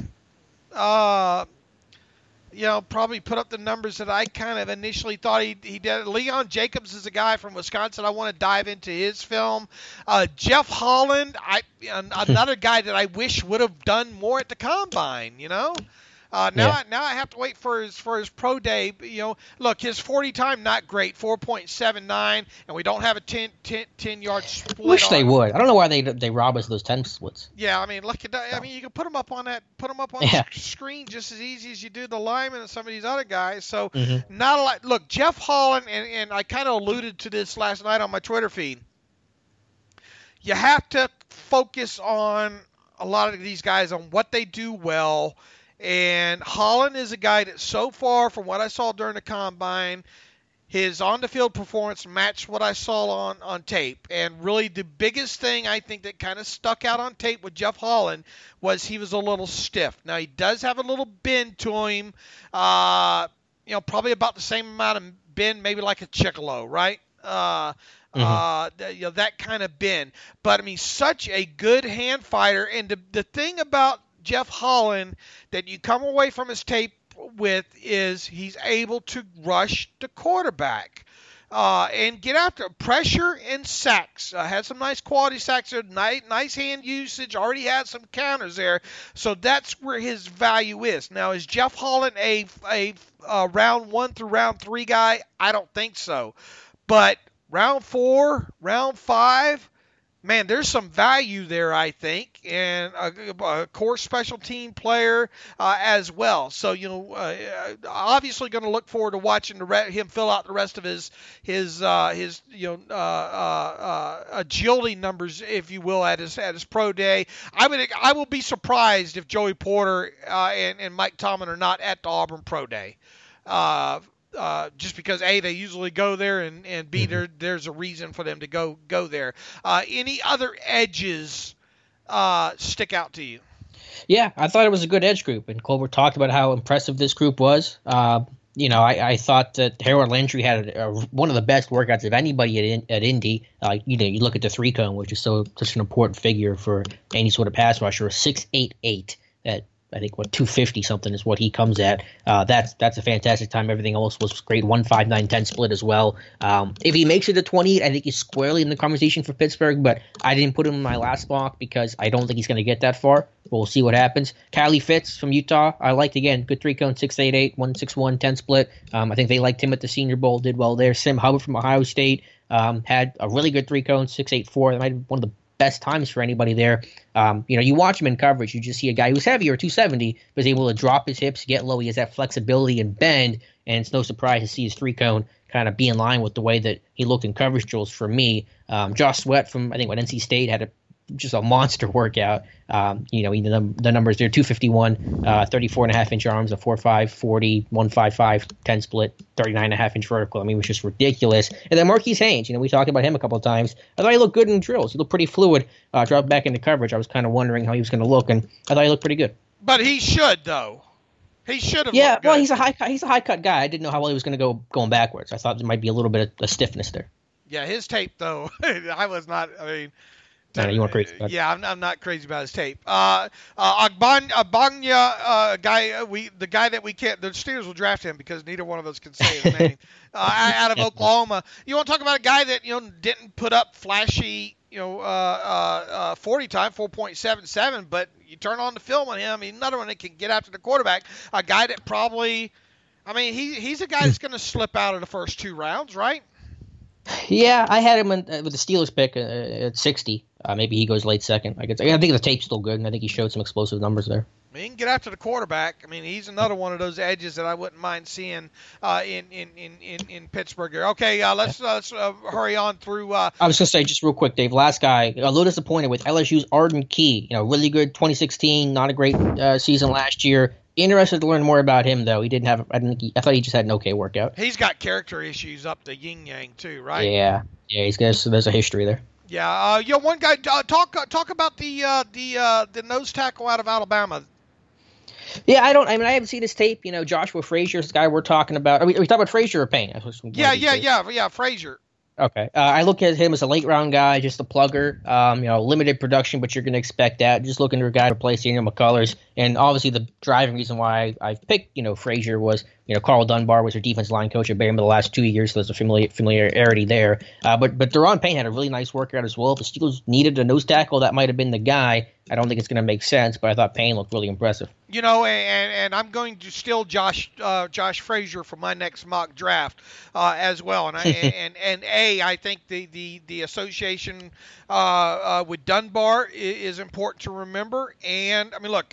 Probably put up the numbers that I kind of initially thought he did. Leon Jacobs is a guy from Wisconsin. I want to dive into his film. Jeff Holland, another guy that I wish would have done more at the Combine, Now I have to wait for his pro day. Look, his 40 time not great, 4.79, and we don't have a 10-yard split. Wish they would. I don't know why they rob us of those 10 splits. Yeah, I mean, look at that. I mean, you can put them up on the screen just as easy as you do the linemen and some of these other guys. So not a lot. Look, Jeff Holland, and I kind of alluded to this last night on my Twitter feed. You have to focus on a lot of these guys on what they do well. And Holland is a guy that so far, from what I saw during the Combine, his on-the-field performance matched what I saw on tape. And really the biggest thing I think that kind of stuck out on tape with Jeff Holland was he was a little stiff. Now, he does have a little bend to him, probably about the same amount of bend, maybe like a Chicolo, right? That kind of bend. But, I mean, such a good hand fighter. And the thing about Jeff Holland that you come away from his tape with is he's able to rush the quarterback and get after pressure and sacks. Had some nice quality sacks there, nice hand usage, already had some counters there. So that's where his value is. Now, is Jeff Holland a round 1 through round 3 guy? I don't think so. But round 4, round 5, man, there's some value there, I think, and a core special team player as well. So, obviously going to look forward to watching him fill out the rest of his agility numbers, if you will, at his pro day. I will be surprised if Joey Porter and Mike Tomlin are not at the Auburn pro day. Just because A, they usually go there, and B, there's a reason for them to go there. Any other edges stick out to you? Yeah, I thought it was a good edge group, and Colbert talked about how impressive this group was. I thought that Harold Landry had one of the best workouts of anybody at Indy. You look at the 3-cone, which is such an important figure for any sort of pass rusher, 6'8" at I think 250 something is what he comes at. That's a fantastic time. Everything else was great. 1.59-10 split as well. If he makes it to 20, I think he's squarely in the conversation for Pittsburgh. But I didn't put him in my last mock because I don't think he's going to get that far. We'll see what happens. Kylie Fitz from Utah, I liked again. Good 3-cone, 6'8", 161, 10 split. I think they liked him at the Senior Bowl. Did well there. Sim Hubbard from Ohio State had a really good 3-cone, 6'8", that might have one of the best times for anybody there. You watch him in coverage, you just see a guy who's heavier, 270, but is able to drop his hips, get low. He has that flexibility and bend, and it's no surprise to see his 3-cone kind of be in line with the way that he looked in coverage drills for me. Josh Sweat from, I think, NC State had just a monster workout. The numbers there, 251, 34.5-inch arms, a 4.5, 40, 155, 10 split, 39.5-inch vertical. I mean, it was just ridiculous. And then Marquise Haynes, we talked about him a couple of times. I thought he looked good in drills. He looked pretty fluid. Dropped back into coverage. I was kind of wondering how he was going to look, and I thought he looked pretty good. But he should, though. He should have. Yeah, looked good. Well, he's a high cut guy. I didn't know how well he was going to go going backwards. I thought there might be a little bit of stiffness there. Yeah, his tape though, I was not. I mean, No, you weren't crazy about it. Yeah, I'm not crazy about his tape. Agbanya, the guy that we can't, the Steelers will draft him because neither one of us can say his name. Out of Oklahoma. You want to talk about a guy that didn't put up flashy 40 time, 4.77, but you turn on the film on him, he's another one that can get after the quarterback. A guy that probably, he's a guy that's going to slip out of the first 2 rounds, right? Yeah, I had him with the Steelers pick at 60. Maybe he goes late second. I think the tape's still good, and I think he showed some explosive numbers there. He can get after the quarterback. He's another one of those edges that I wouldn't mind seeing in Pittsburgh. Okay, let's hurry on through. I was going to say, just real quick, Dave, last guy, a little disappointed with LSU's Arden Key. Really good 2016, not a great season last year. Interested to learn more about him, though. He didn't have. I thought he just had an okay workout. He's got character issues up the yin yang too, right? Yeah. He's got. So there's a history there. Yeah. One guy. Talk about the nose tackle out of Alabama. Yeah, I haven't seen his tape. Joshua Frazier's the guy we're talking about. Are we talking about Frazier or Payne? Yeah. Frazier. Okay. I look at him as a late-round guy, just a plugger, limited production, but you're going to expect that. Just looking for a guy to replace Daniel McCullers. And obviously the driving reason why I picked, Frazier was, Carl Dunbar was their defensive line coach at Bama the last 2 years, so there's a familiarity there. But Daron Payne had a really nice workout as well. If the Steelers needed a nose tackle, that might have been the guy. I don't think it's going to make sense, but I thought Payne looked really impressive. And I'm going to steal Josh Frazier for my next mock draft as well. And I think the association with Dunbar is important to remember. And look,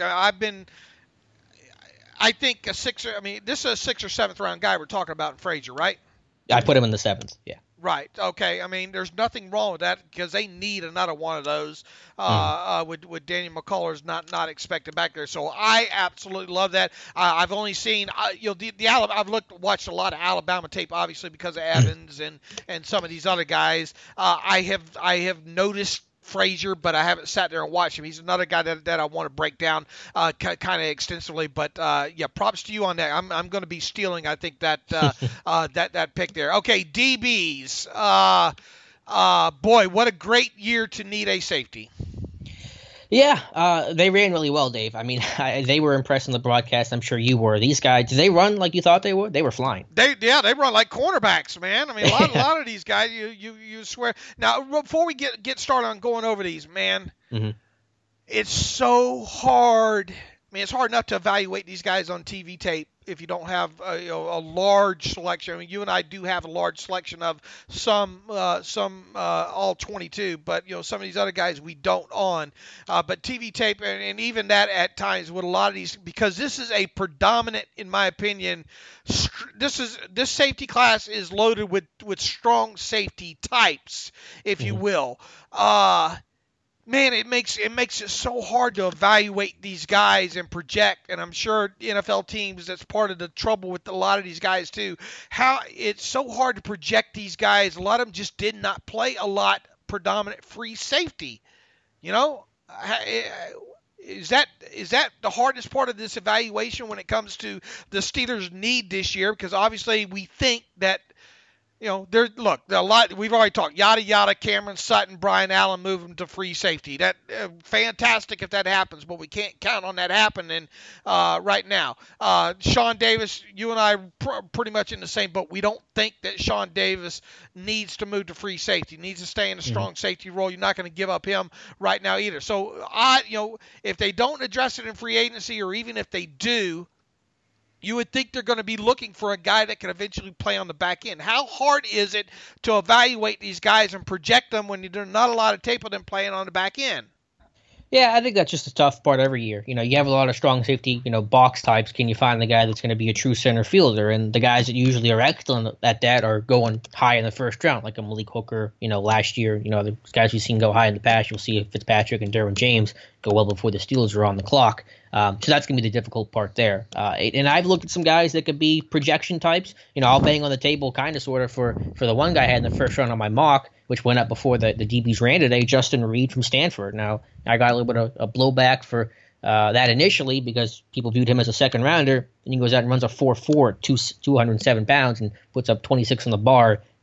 I think this is a 6th or 7th round guy we're talking about in Frazier, right? I put him in the 7th. Yeah. Right. Okay. There's nothing wrong with that because they need another one of those with Daniel McCullers not expected back there. So I absolutely love that. I've only seen I've watched a lot of Alabama tape, obviously because of Evans and some of these other guys. I have noticed Frazier, but I haven't sat there and watched him. He's another guy that I want to break down kind of extensively. But props to you on that. I'm going to be stealing, I think, that that pick there. Okay, DBs. Boy, what a great year to need a safety. Yeah, they ran really well, Dave. They were impressed in the broadcast. I'm sure you were. These guys, did they run like you thought they would? They were flying. They run like cornerbacks, man. A lot of these guys, you swear. Now, before we get started on going over these, man, It's so hard. It's hard enough to evaluate these guys on TV tape if you don't have a large selection. You and I do have a large selection of some all 22, but some of these other guys we don't on. But TV tape and even that at times with a lot of these, because this is a predominant, in my opinion, this safety class is loaded with strong safety types, if you will. Man, it makes it so hard to evaluate these guys and project, and I'm sure NFL teams, that's part of the trouble with a lot of these guys too. How it's so hard to project these guys. A lot of them just did not play a lot predominant free safety. Is that the hardest part of this evaluation when it comes to the Steelers' need this year? Because obviously we think that. There a lot. We've already talked yada yada. Cameron Sutton, Brian Allen move them to free safety. That fantastic if that happens, but we can't count on that happening right now. Sean Davis, you and I pretty much in the same boat. We don't think that Sean Davis needs to move to free safety. Needs to stay in a strong safety role. You're not going to give up him right now either. So if they don't address it in free agency, or even if they do, you would think they're going to be looking for a guy that can eventually play on the back end. How hard is it to evaluate these guys and project them when there's not a lot of tape of them playing on the back end? Yeah, I think that's just a tough part every year. You have a lot of strong safety, box types. Can you find the guy that's going to be a true center fielder? And the guys that usually are excellent at that are going high in the first round, like a Malik Hooker, last year. The guys we've seen go high in the past, you'll see Fitzpatrick and Derwin James go well before the Steelers are on the clock. So that's going to be the difficult part there. And I've looked at some guys that could be projection types. I'll bang on the table kind of sort of for the one guy I had in the first round on my mock, which went up before the DBs ran today, Justin Reed from Stanford. Now, I got a little bit of blowback for that initially because people viewed him as a second rounder. Then he goes out and runs a 4.4 at 207 pounds and puts up 26 on the bar.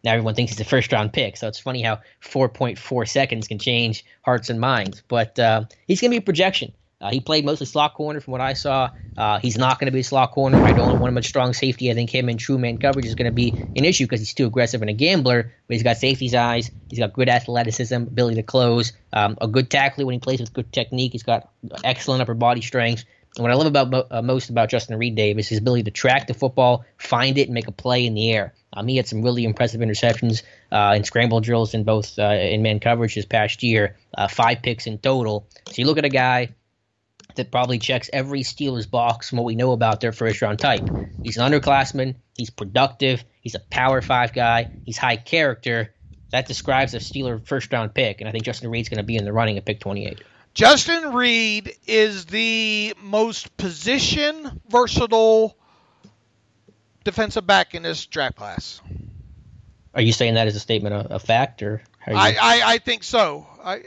Now everyone thinks he's a first-round pick, so it's funny how 4.4 seconds can change hearts and minds. But he's going to be a projection. He played mostly slot corner from what I saw. He's not going to be a slot corner. I don't want him a strong safety. I think him in true man coverage is going to be an issue because he's too aggressive and a gambler. But he's got safety's eyes. He's got good athleticism, ability to close, a good tackler when he plays with good technique. He's got excellent upper body strength. And what I love about most about Justin Reed, Dave, is his ability to track the football, find it, and make a play in the air. He had some really impressive interceptions in scramble drills in both in man coverage this past year, 5 picks in total. So you look at a guy that probably checks every Steelers box from what we know about their first-round type. He's an underclassman. He's productive. He's a Power 5 guy. He's high character. That describes a Steeler first-round pick, and I think Justin Reed's going to be in the running at pick 28. Justin Reed is the most position-versatile defensive back in this draft class. Are you saying that as a statement of fact, or how are you... I think so.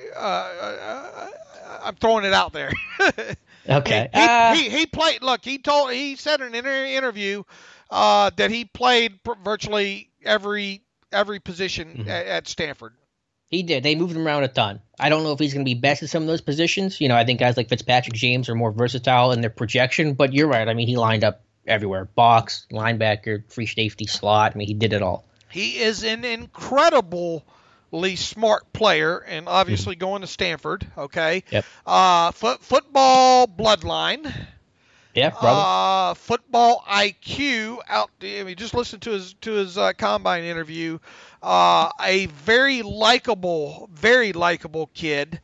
I'm throwing it out there. Okay. He played. Look, he said in an interview that he played virtually every position at Stanford. He did. They moved him around a ton. I don't know if he's going to be best at some of those positions. I think guys like Fitzpatrick, James are more versatile in their projection. But you're right. I mean, he lined up everywhere: box, linebacker, free safety, slot. I mean, he did it all. He is an incredibly smart player, and obviously going to Stanford. Okay. Yep. Football bloodline. Yeah, brother. Football IQ out. I mean, just listen to his combine interview. A very likable kid.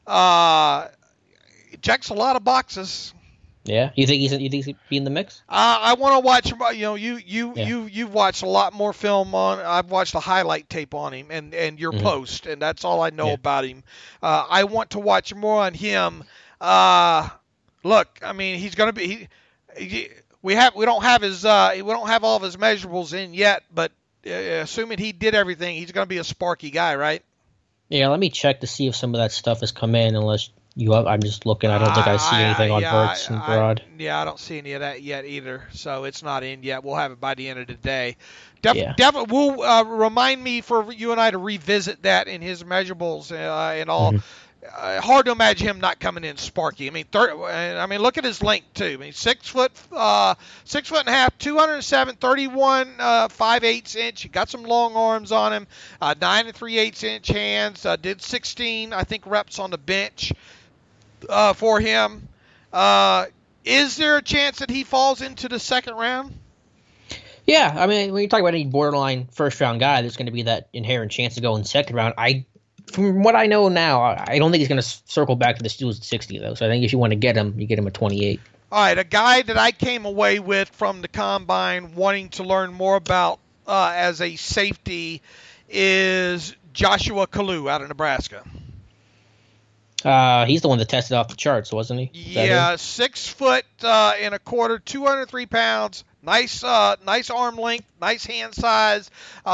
Checks a lot of boxes. Yeah, you think he'd be in the mix? I want to watch him. You've watched a lot more film on. I've watched a highlight tape on him and your post, and that's all I know about him. I want to watch more on him. Look, I mean, he's going to be. We don't have all of his measurables in yet, but assuming he did everything, he's going to be a sparky guy, right? Yeah, let me check to see if some of that stuff has come in. Unless I'm just looking. I don't think I see anything on Hurts and Broad. I don't see any of that yet either. So it's not in yet. We'll have it by the end of the day. Will remind me for you and I to revisit that in his measurables and all. Hard to imagine him not coming in sparky. I mean, look at his length too. I mean, 6 foot and a half, 207, 31, 5/8 inch. He got some long arms on him. 9 3/8 inch hands. Did 16, I think, reps on the bench for him. Is there a chance that he falls into the second round? Yeah, I mean, when you talk about any borderline first round guy, there's going to be that inherent chance to go in the second round. From what I know now, I don't think he's going to circle back to the Steelers at 60, though. So I think if you want to get him, you get him at 28. All right, a guy that I came away with from the Combine wanting to learn more about as a safety is Joshua Kalu out of Nebraska. He's the one that tested off the charts, wasn't he? Yeah, 6 foot and a quarter, 203 pounds. Nice arm length, nice hand size.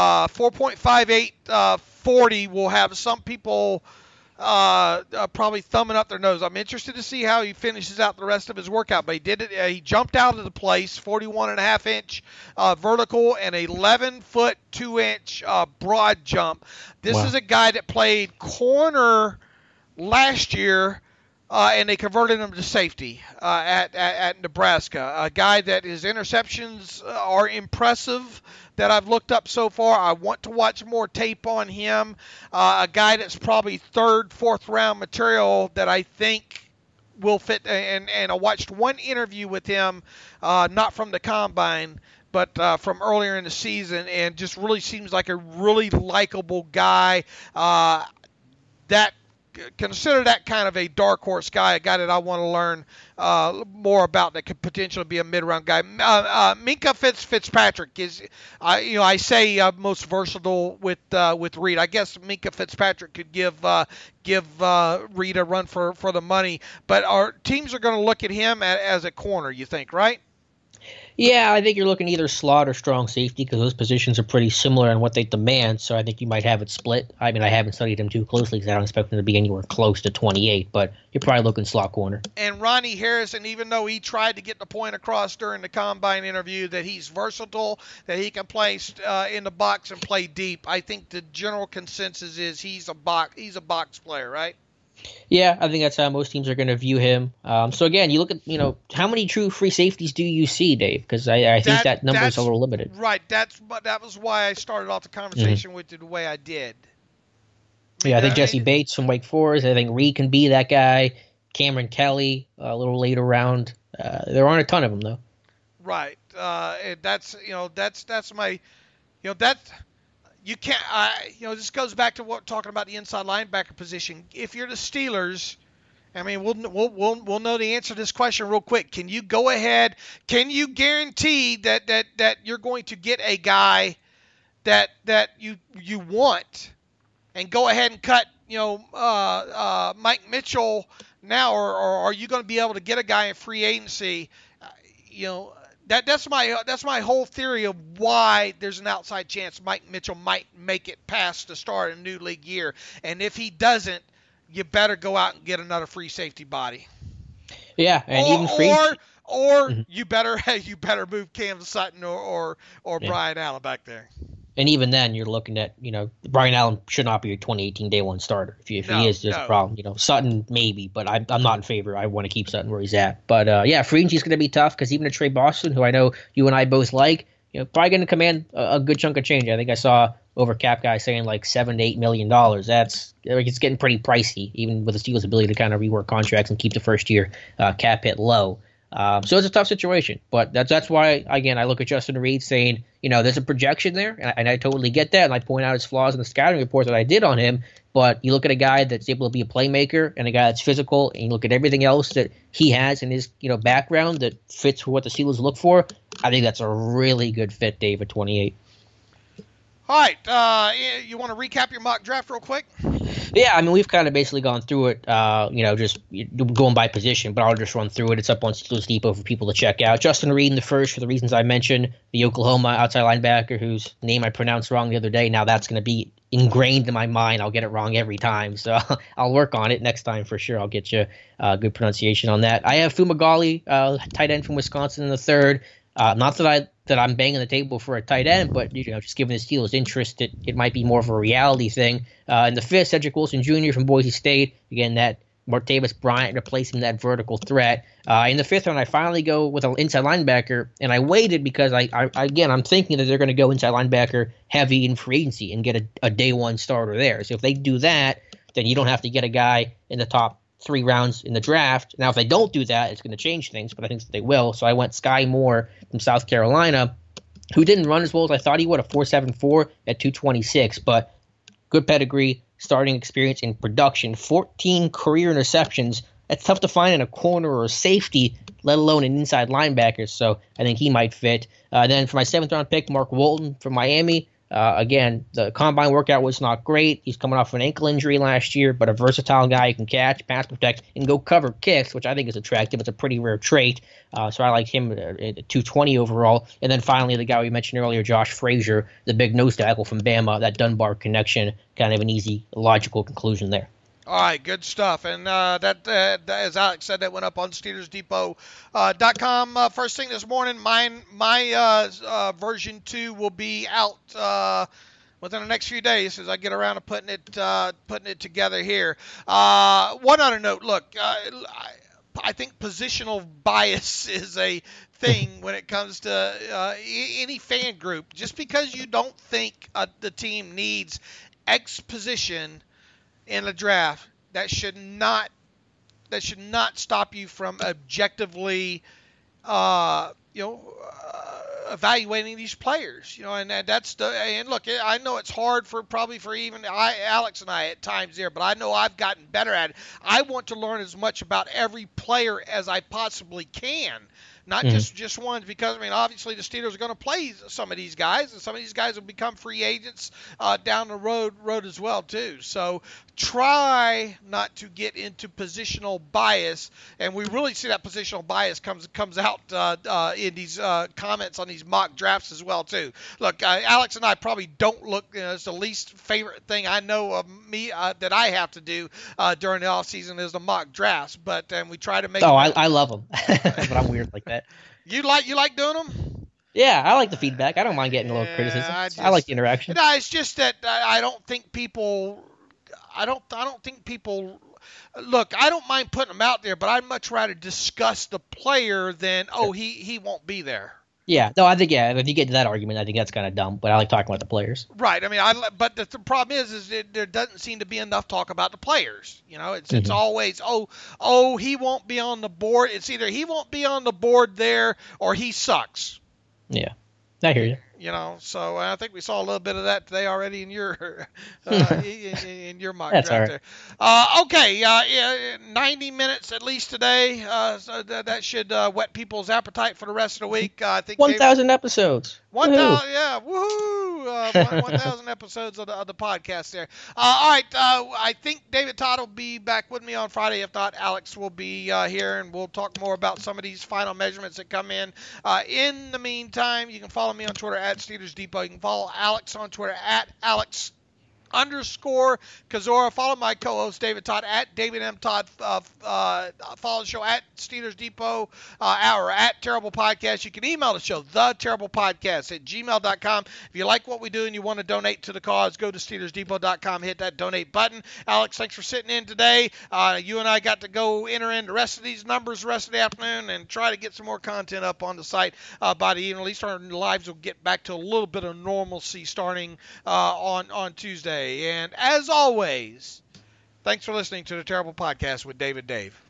4.58 40 will have some people probably thumbing up their nose. I'm interested to see how he finishes out the rest of his workout, but he did it. He jumped out of the place, 41.5 inch vertical and 11 foot 2 inch broad jump. This is a guy that played corner last year. And they converted him to safety at Nebraska. A guy that his interceptions are impressive that I've looked up so far. I want to watch more tape on him. A guy that's probably third, fourth round material that I think will fit. And I watched one interview with him, not from the Combine, but from earlier in the season, and just really seems like a really likable guy. Consider that kind of a dark horse guy, a guy that I want to learn more about that could potentially be a mid-round guy. Minkah Fitzpatrick is, I say most versatile with Reed. I guess Minkah Fitzpatrick could give Reed a run for the money, but our teams are going to look at him as a corner. You think, right? Yeah, I think you're looking either slot or strong safety because those positions are pretty similar in what they demand. So I think you might have it split. I mean, I haven't studied them too closely because I don't expect them to be anywhere close to 28, but you're probably looking slot corner. And Ronnie Harrison, even though he tried to get the point across during the combine interview that he's versatile, that he can play in the box and play deep, I think the general consensus is he's a box player, right? Yeah, I think that's how most teams are going to view him. So again, you look at how many true free safeties do you see, Dave? Because I think that number is a little limited. Right. That was why I started off the conversation with it the way I did. Yeah, I think Jesse Bates from Wake Forest. I think Reed can be that guy. Cameron Kelly, a little later round. There aren't a ton of them though. Right. That's my, that's. You can't, this goes back to what talking about the inside linebacker position. If you're the Steelers, I mean, we'll know the answer to this question real quick. Can you go ahead? Can you guarantee that you're going to get a guy that you want, and go ahead and cut Mike Mitchell now, or are you going to be able to get a guy in free agency? That's my whole theory of why there's an outside chance Mike Mitchell might make it past the start of a new league year. And if he doesn't, you better go out and get another free safety body. Yeah, and even free. Or you better move Cam Sutton or Brian Allen back there. And even then, you're looking at, Brian Allen should not be your 2018 day one starter. If he is, there's a problem. Sutton maybe, but I'm not in favor. I want to keep Sutton where he's at. But free agency's going to be tough because even a Trey Boston, who I know you and I both like, probably going to command a good chunk of change. I think I saw over cap guy saying like $7 to $8 million. It's getting pretty pricey, even with the Steelers' ability to kind of rework contracts and keep the first year cap hit low. So it's a tough situation, but that's why, again, I look at Justin Reed saying, there's a projection there, and I totally get that, and I point out his flaws in the scouting report that I did on him, but you look at a guy that's able to be a playmaker and a guy that's physical, and you look at everything else that he has in his background that fits for what the Steelers look for, I think that's a really good fit, Dave, at 28. All right, you want to recap your mock draft real quick? Yeah, I mean, we've kind of basically gone through it, just going by position, but I'll just run through it. It's up on Steelers Depot for people to check out. Justin Reed in the first for the reasons I mentioned, the Oklahoma outside linebacker whose name I pronounced wrong the other day. Now that's going to be ingrained in my mind. I'll get it wrong every time, so I'll work on it next time for sure. I'll get you good pronunciation on that. I have Fumagalli, tight end from Wisconsin in the third. Not that I'm banging the table for a tight end, but just given the Steelers' interest, it might be more of a reality thing. In the fifth, Cedric Wilson Jr. from Boise State. Again, that Martavis Bryant replacing that vertical threat. In the fifth round, I finally go with an inside linebacker, and I waited because I'm thinking that they're going to go inside linebacker heavy in free agency and get a day one starter there. So if they do that, then you don't have to get a guy in the top 3 rounds in the draft. Now, if they don't do that, it's going to change things, but I think that they will. So I went Sky Moore from South Carolina, who didn't run as well as I thought he would, a 4.74 at 226, but good pedigree, starting experience in production, 14 career interceptions. That's tough to find in a corner or a safety, let alone an inside linebacker, so I think he might fit. Then for my 7th round pick, Mark Walton from Miami. Again, the combine workout was not great. He's coming off an ankle injury last year, but a versatile guy who can catch, pass protect, and go cover kicks, which I think is attractive. It's a pretty rare trait. So I like him at 220 overall. And then finally, the guy we mentioned earlier, Josh Frazier, the big nose tackle from Bama, that Dunbar connection, kind of an easy, logical conclusion there. All right, good stuff. And that, as Alex said, that went up on SteelersDepot.com. First thing this morning, my version 2 will be out within the next few days as I get around to putting it together here. One other note, look, I think positional bias is a thing when it comes to any fan group. Just because you don't think the team needs X position in a draft, that should not stop you from objectively evaluating these players, and look, I know it's hard for even Alex and I at times there, but I know I've gotten better at it. I want to learn as much about every player as I possibly can, not just ones, because, I mean, obviously the Steelers are going to play some of these guys, and some of these guys will become free agents down the road as well, too. So try not to get into positional bias, and we really see that positional bias comes out in these comments on these mock drafts as well, too. Look, Alex and I probably don't look, it's the least favorite thing I know of me that I have to do during the off season is the mock drafts, but we try to make. Oh, I love them, but I'm weird like that. You like doing them? Yeah, I like the feedback. I don't mind getting a little criticism. I like the interaction. No, it's just that I don't think people. I don't think people. Look, I don't mind putting them out there, but I'd much rather discuss the player than he won't be there. Yeah, no, I think if you get to that argument, I think that's kind of dumb. But I like talking about the players. Right. I mean, but the problem is there doesn't seem to be enough talk about the players. You know, it's always he won't be on the board. It's either he won't be on the board there or he sucks. Yeah, I hear you. You know, so I think we saw a little bit of that today already in your in your mock draft there. Okay, 90 minutes at least today. So that should whet people's appetite for the rest of the week. I think 1,000 episodes. 1,000, yeah, woohoo! 1,000 episodes of the podcast there. All right, I think David Todd will be back with me on Friday. If not, Alex will be here, and we'll talk more about some of these final measurements that come in. In the meantime, you can follow me on Twitter at Steelers Depot. You can follow Alex on Twitter at Alex_Kozora. Follow my co-host David Todd at David M. Todd. Follow the show at Steelers Depot or at Terrible Podcast. You can email the show, theterriblepodcast@gmail.com. If you like what we do and you want to donate to the cause, go to SteelersDepot.com, hit that donate button. Alex, thanks for sitting in today. You and I got to go enter in the rest of these numbers the rest of the afternoon and try to get some more content up on the site by the evening. At least our lives will get back to a little bit of normalcy starting on Tuesday. And as always, thanks for listening to the Terrible Podcast with Dave.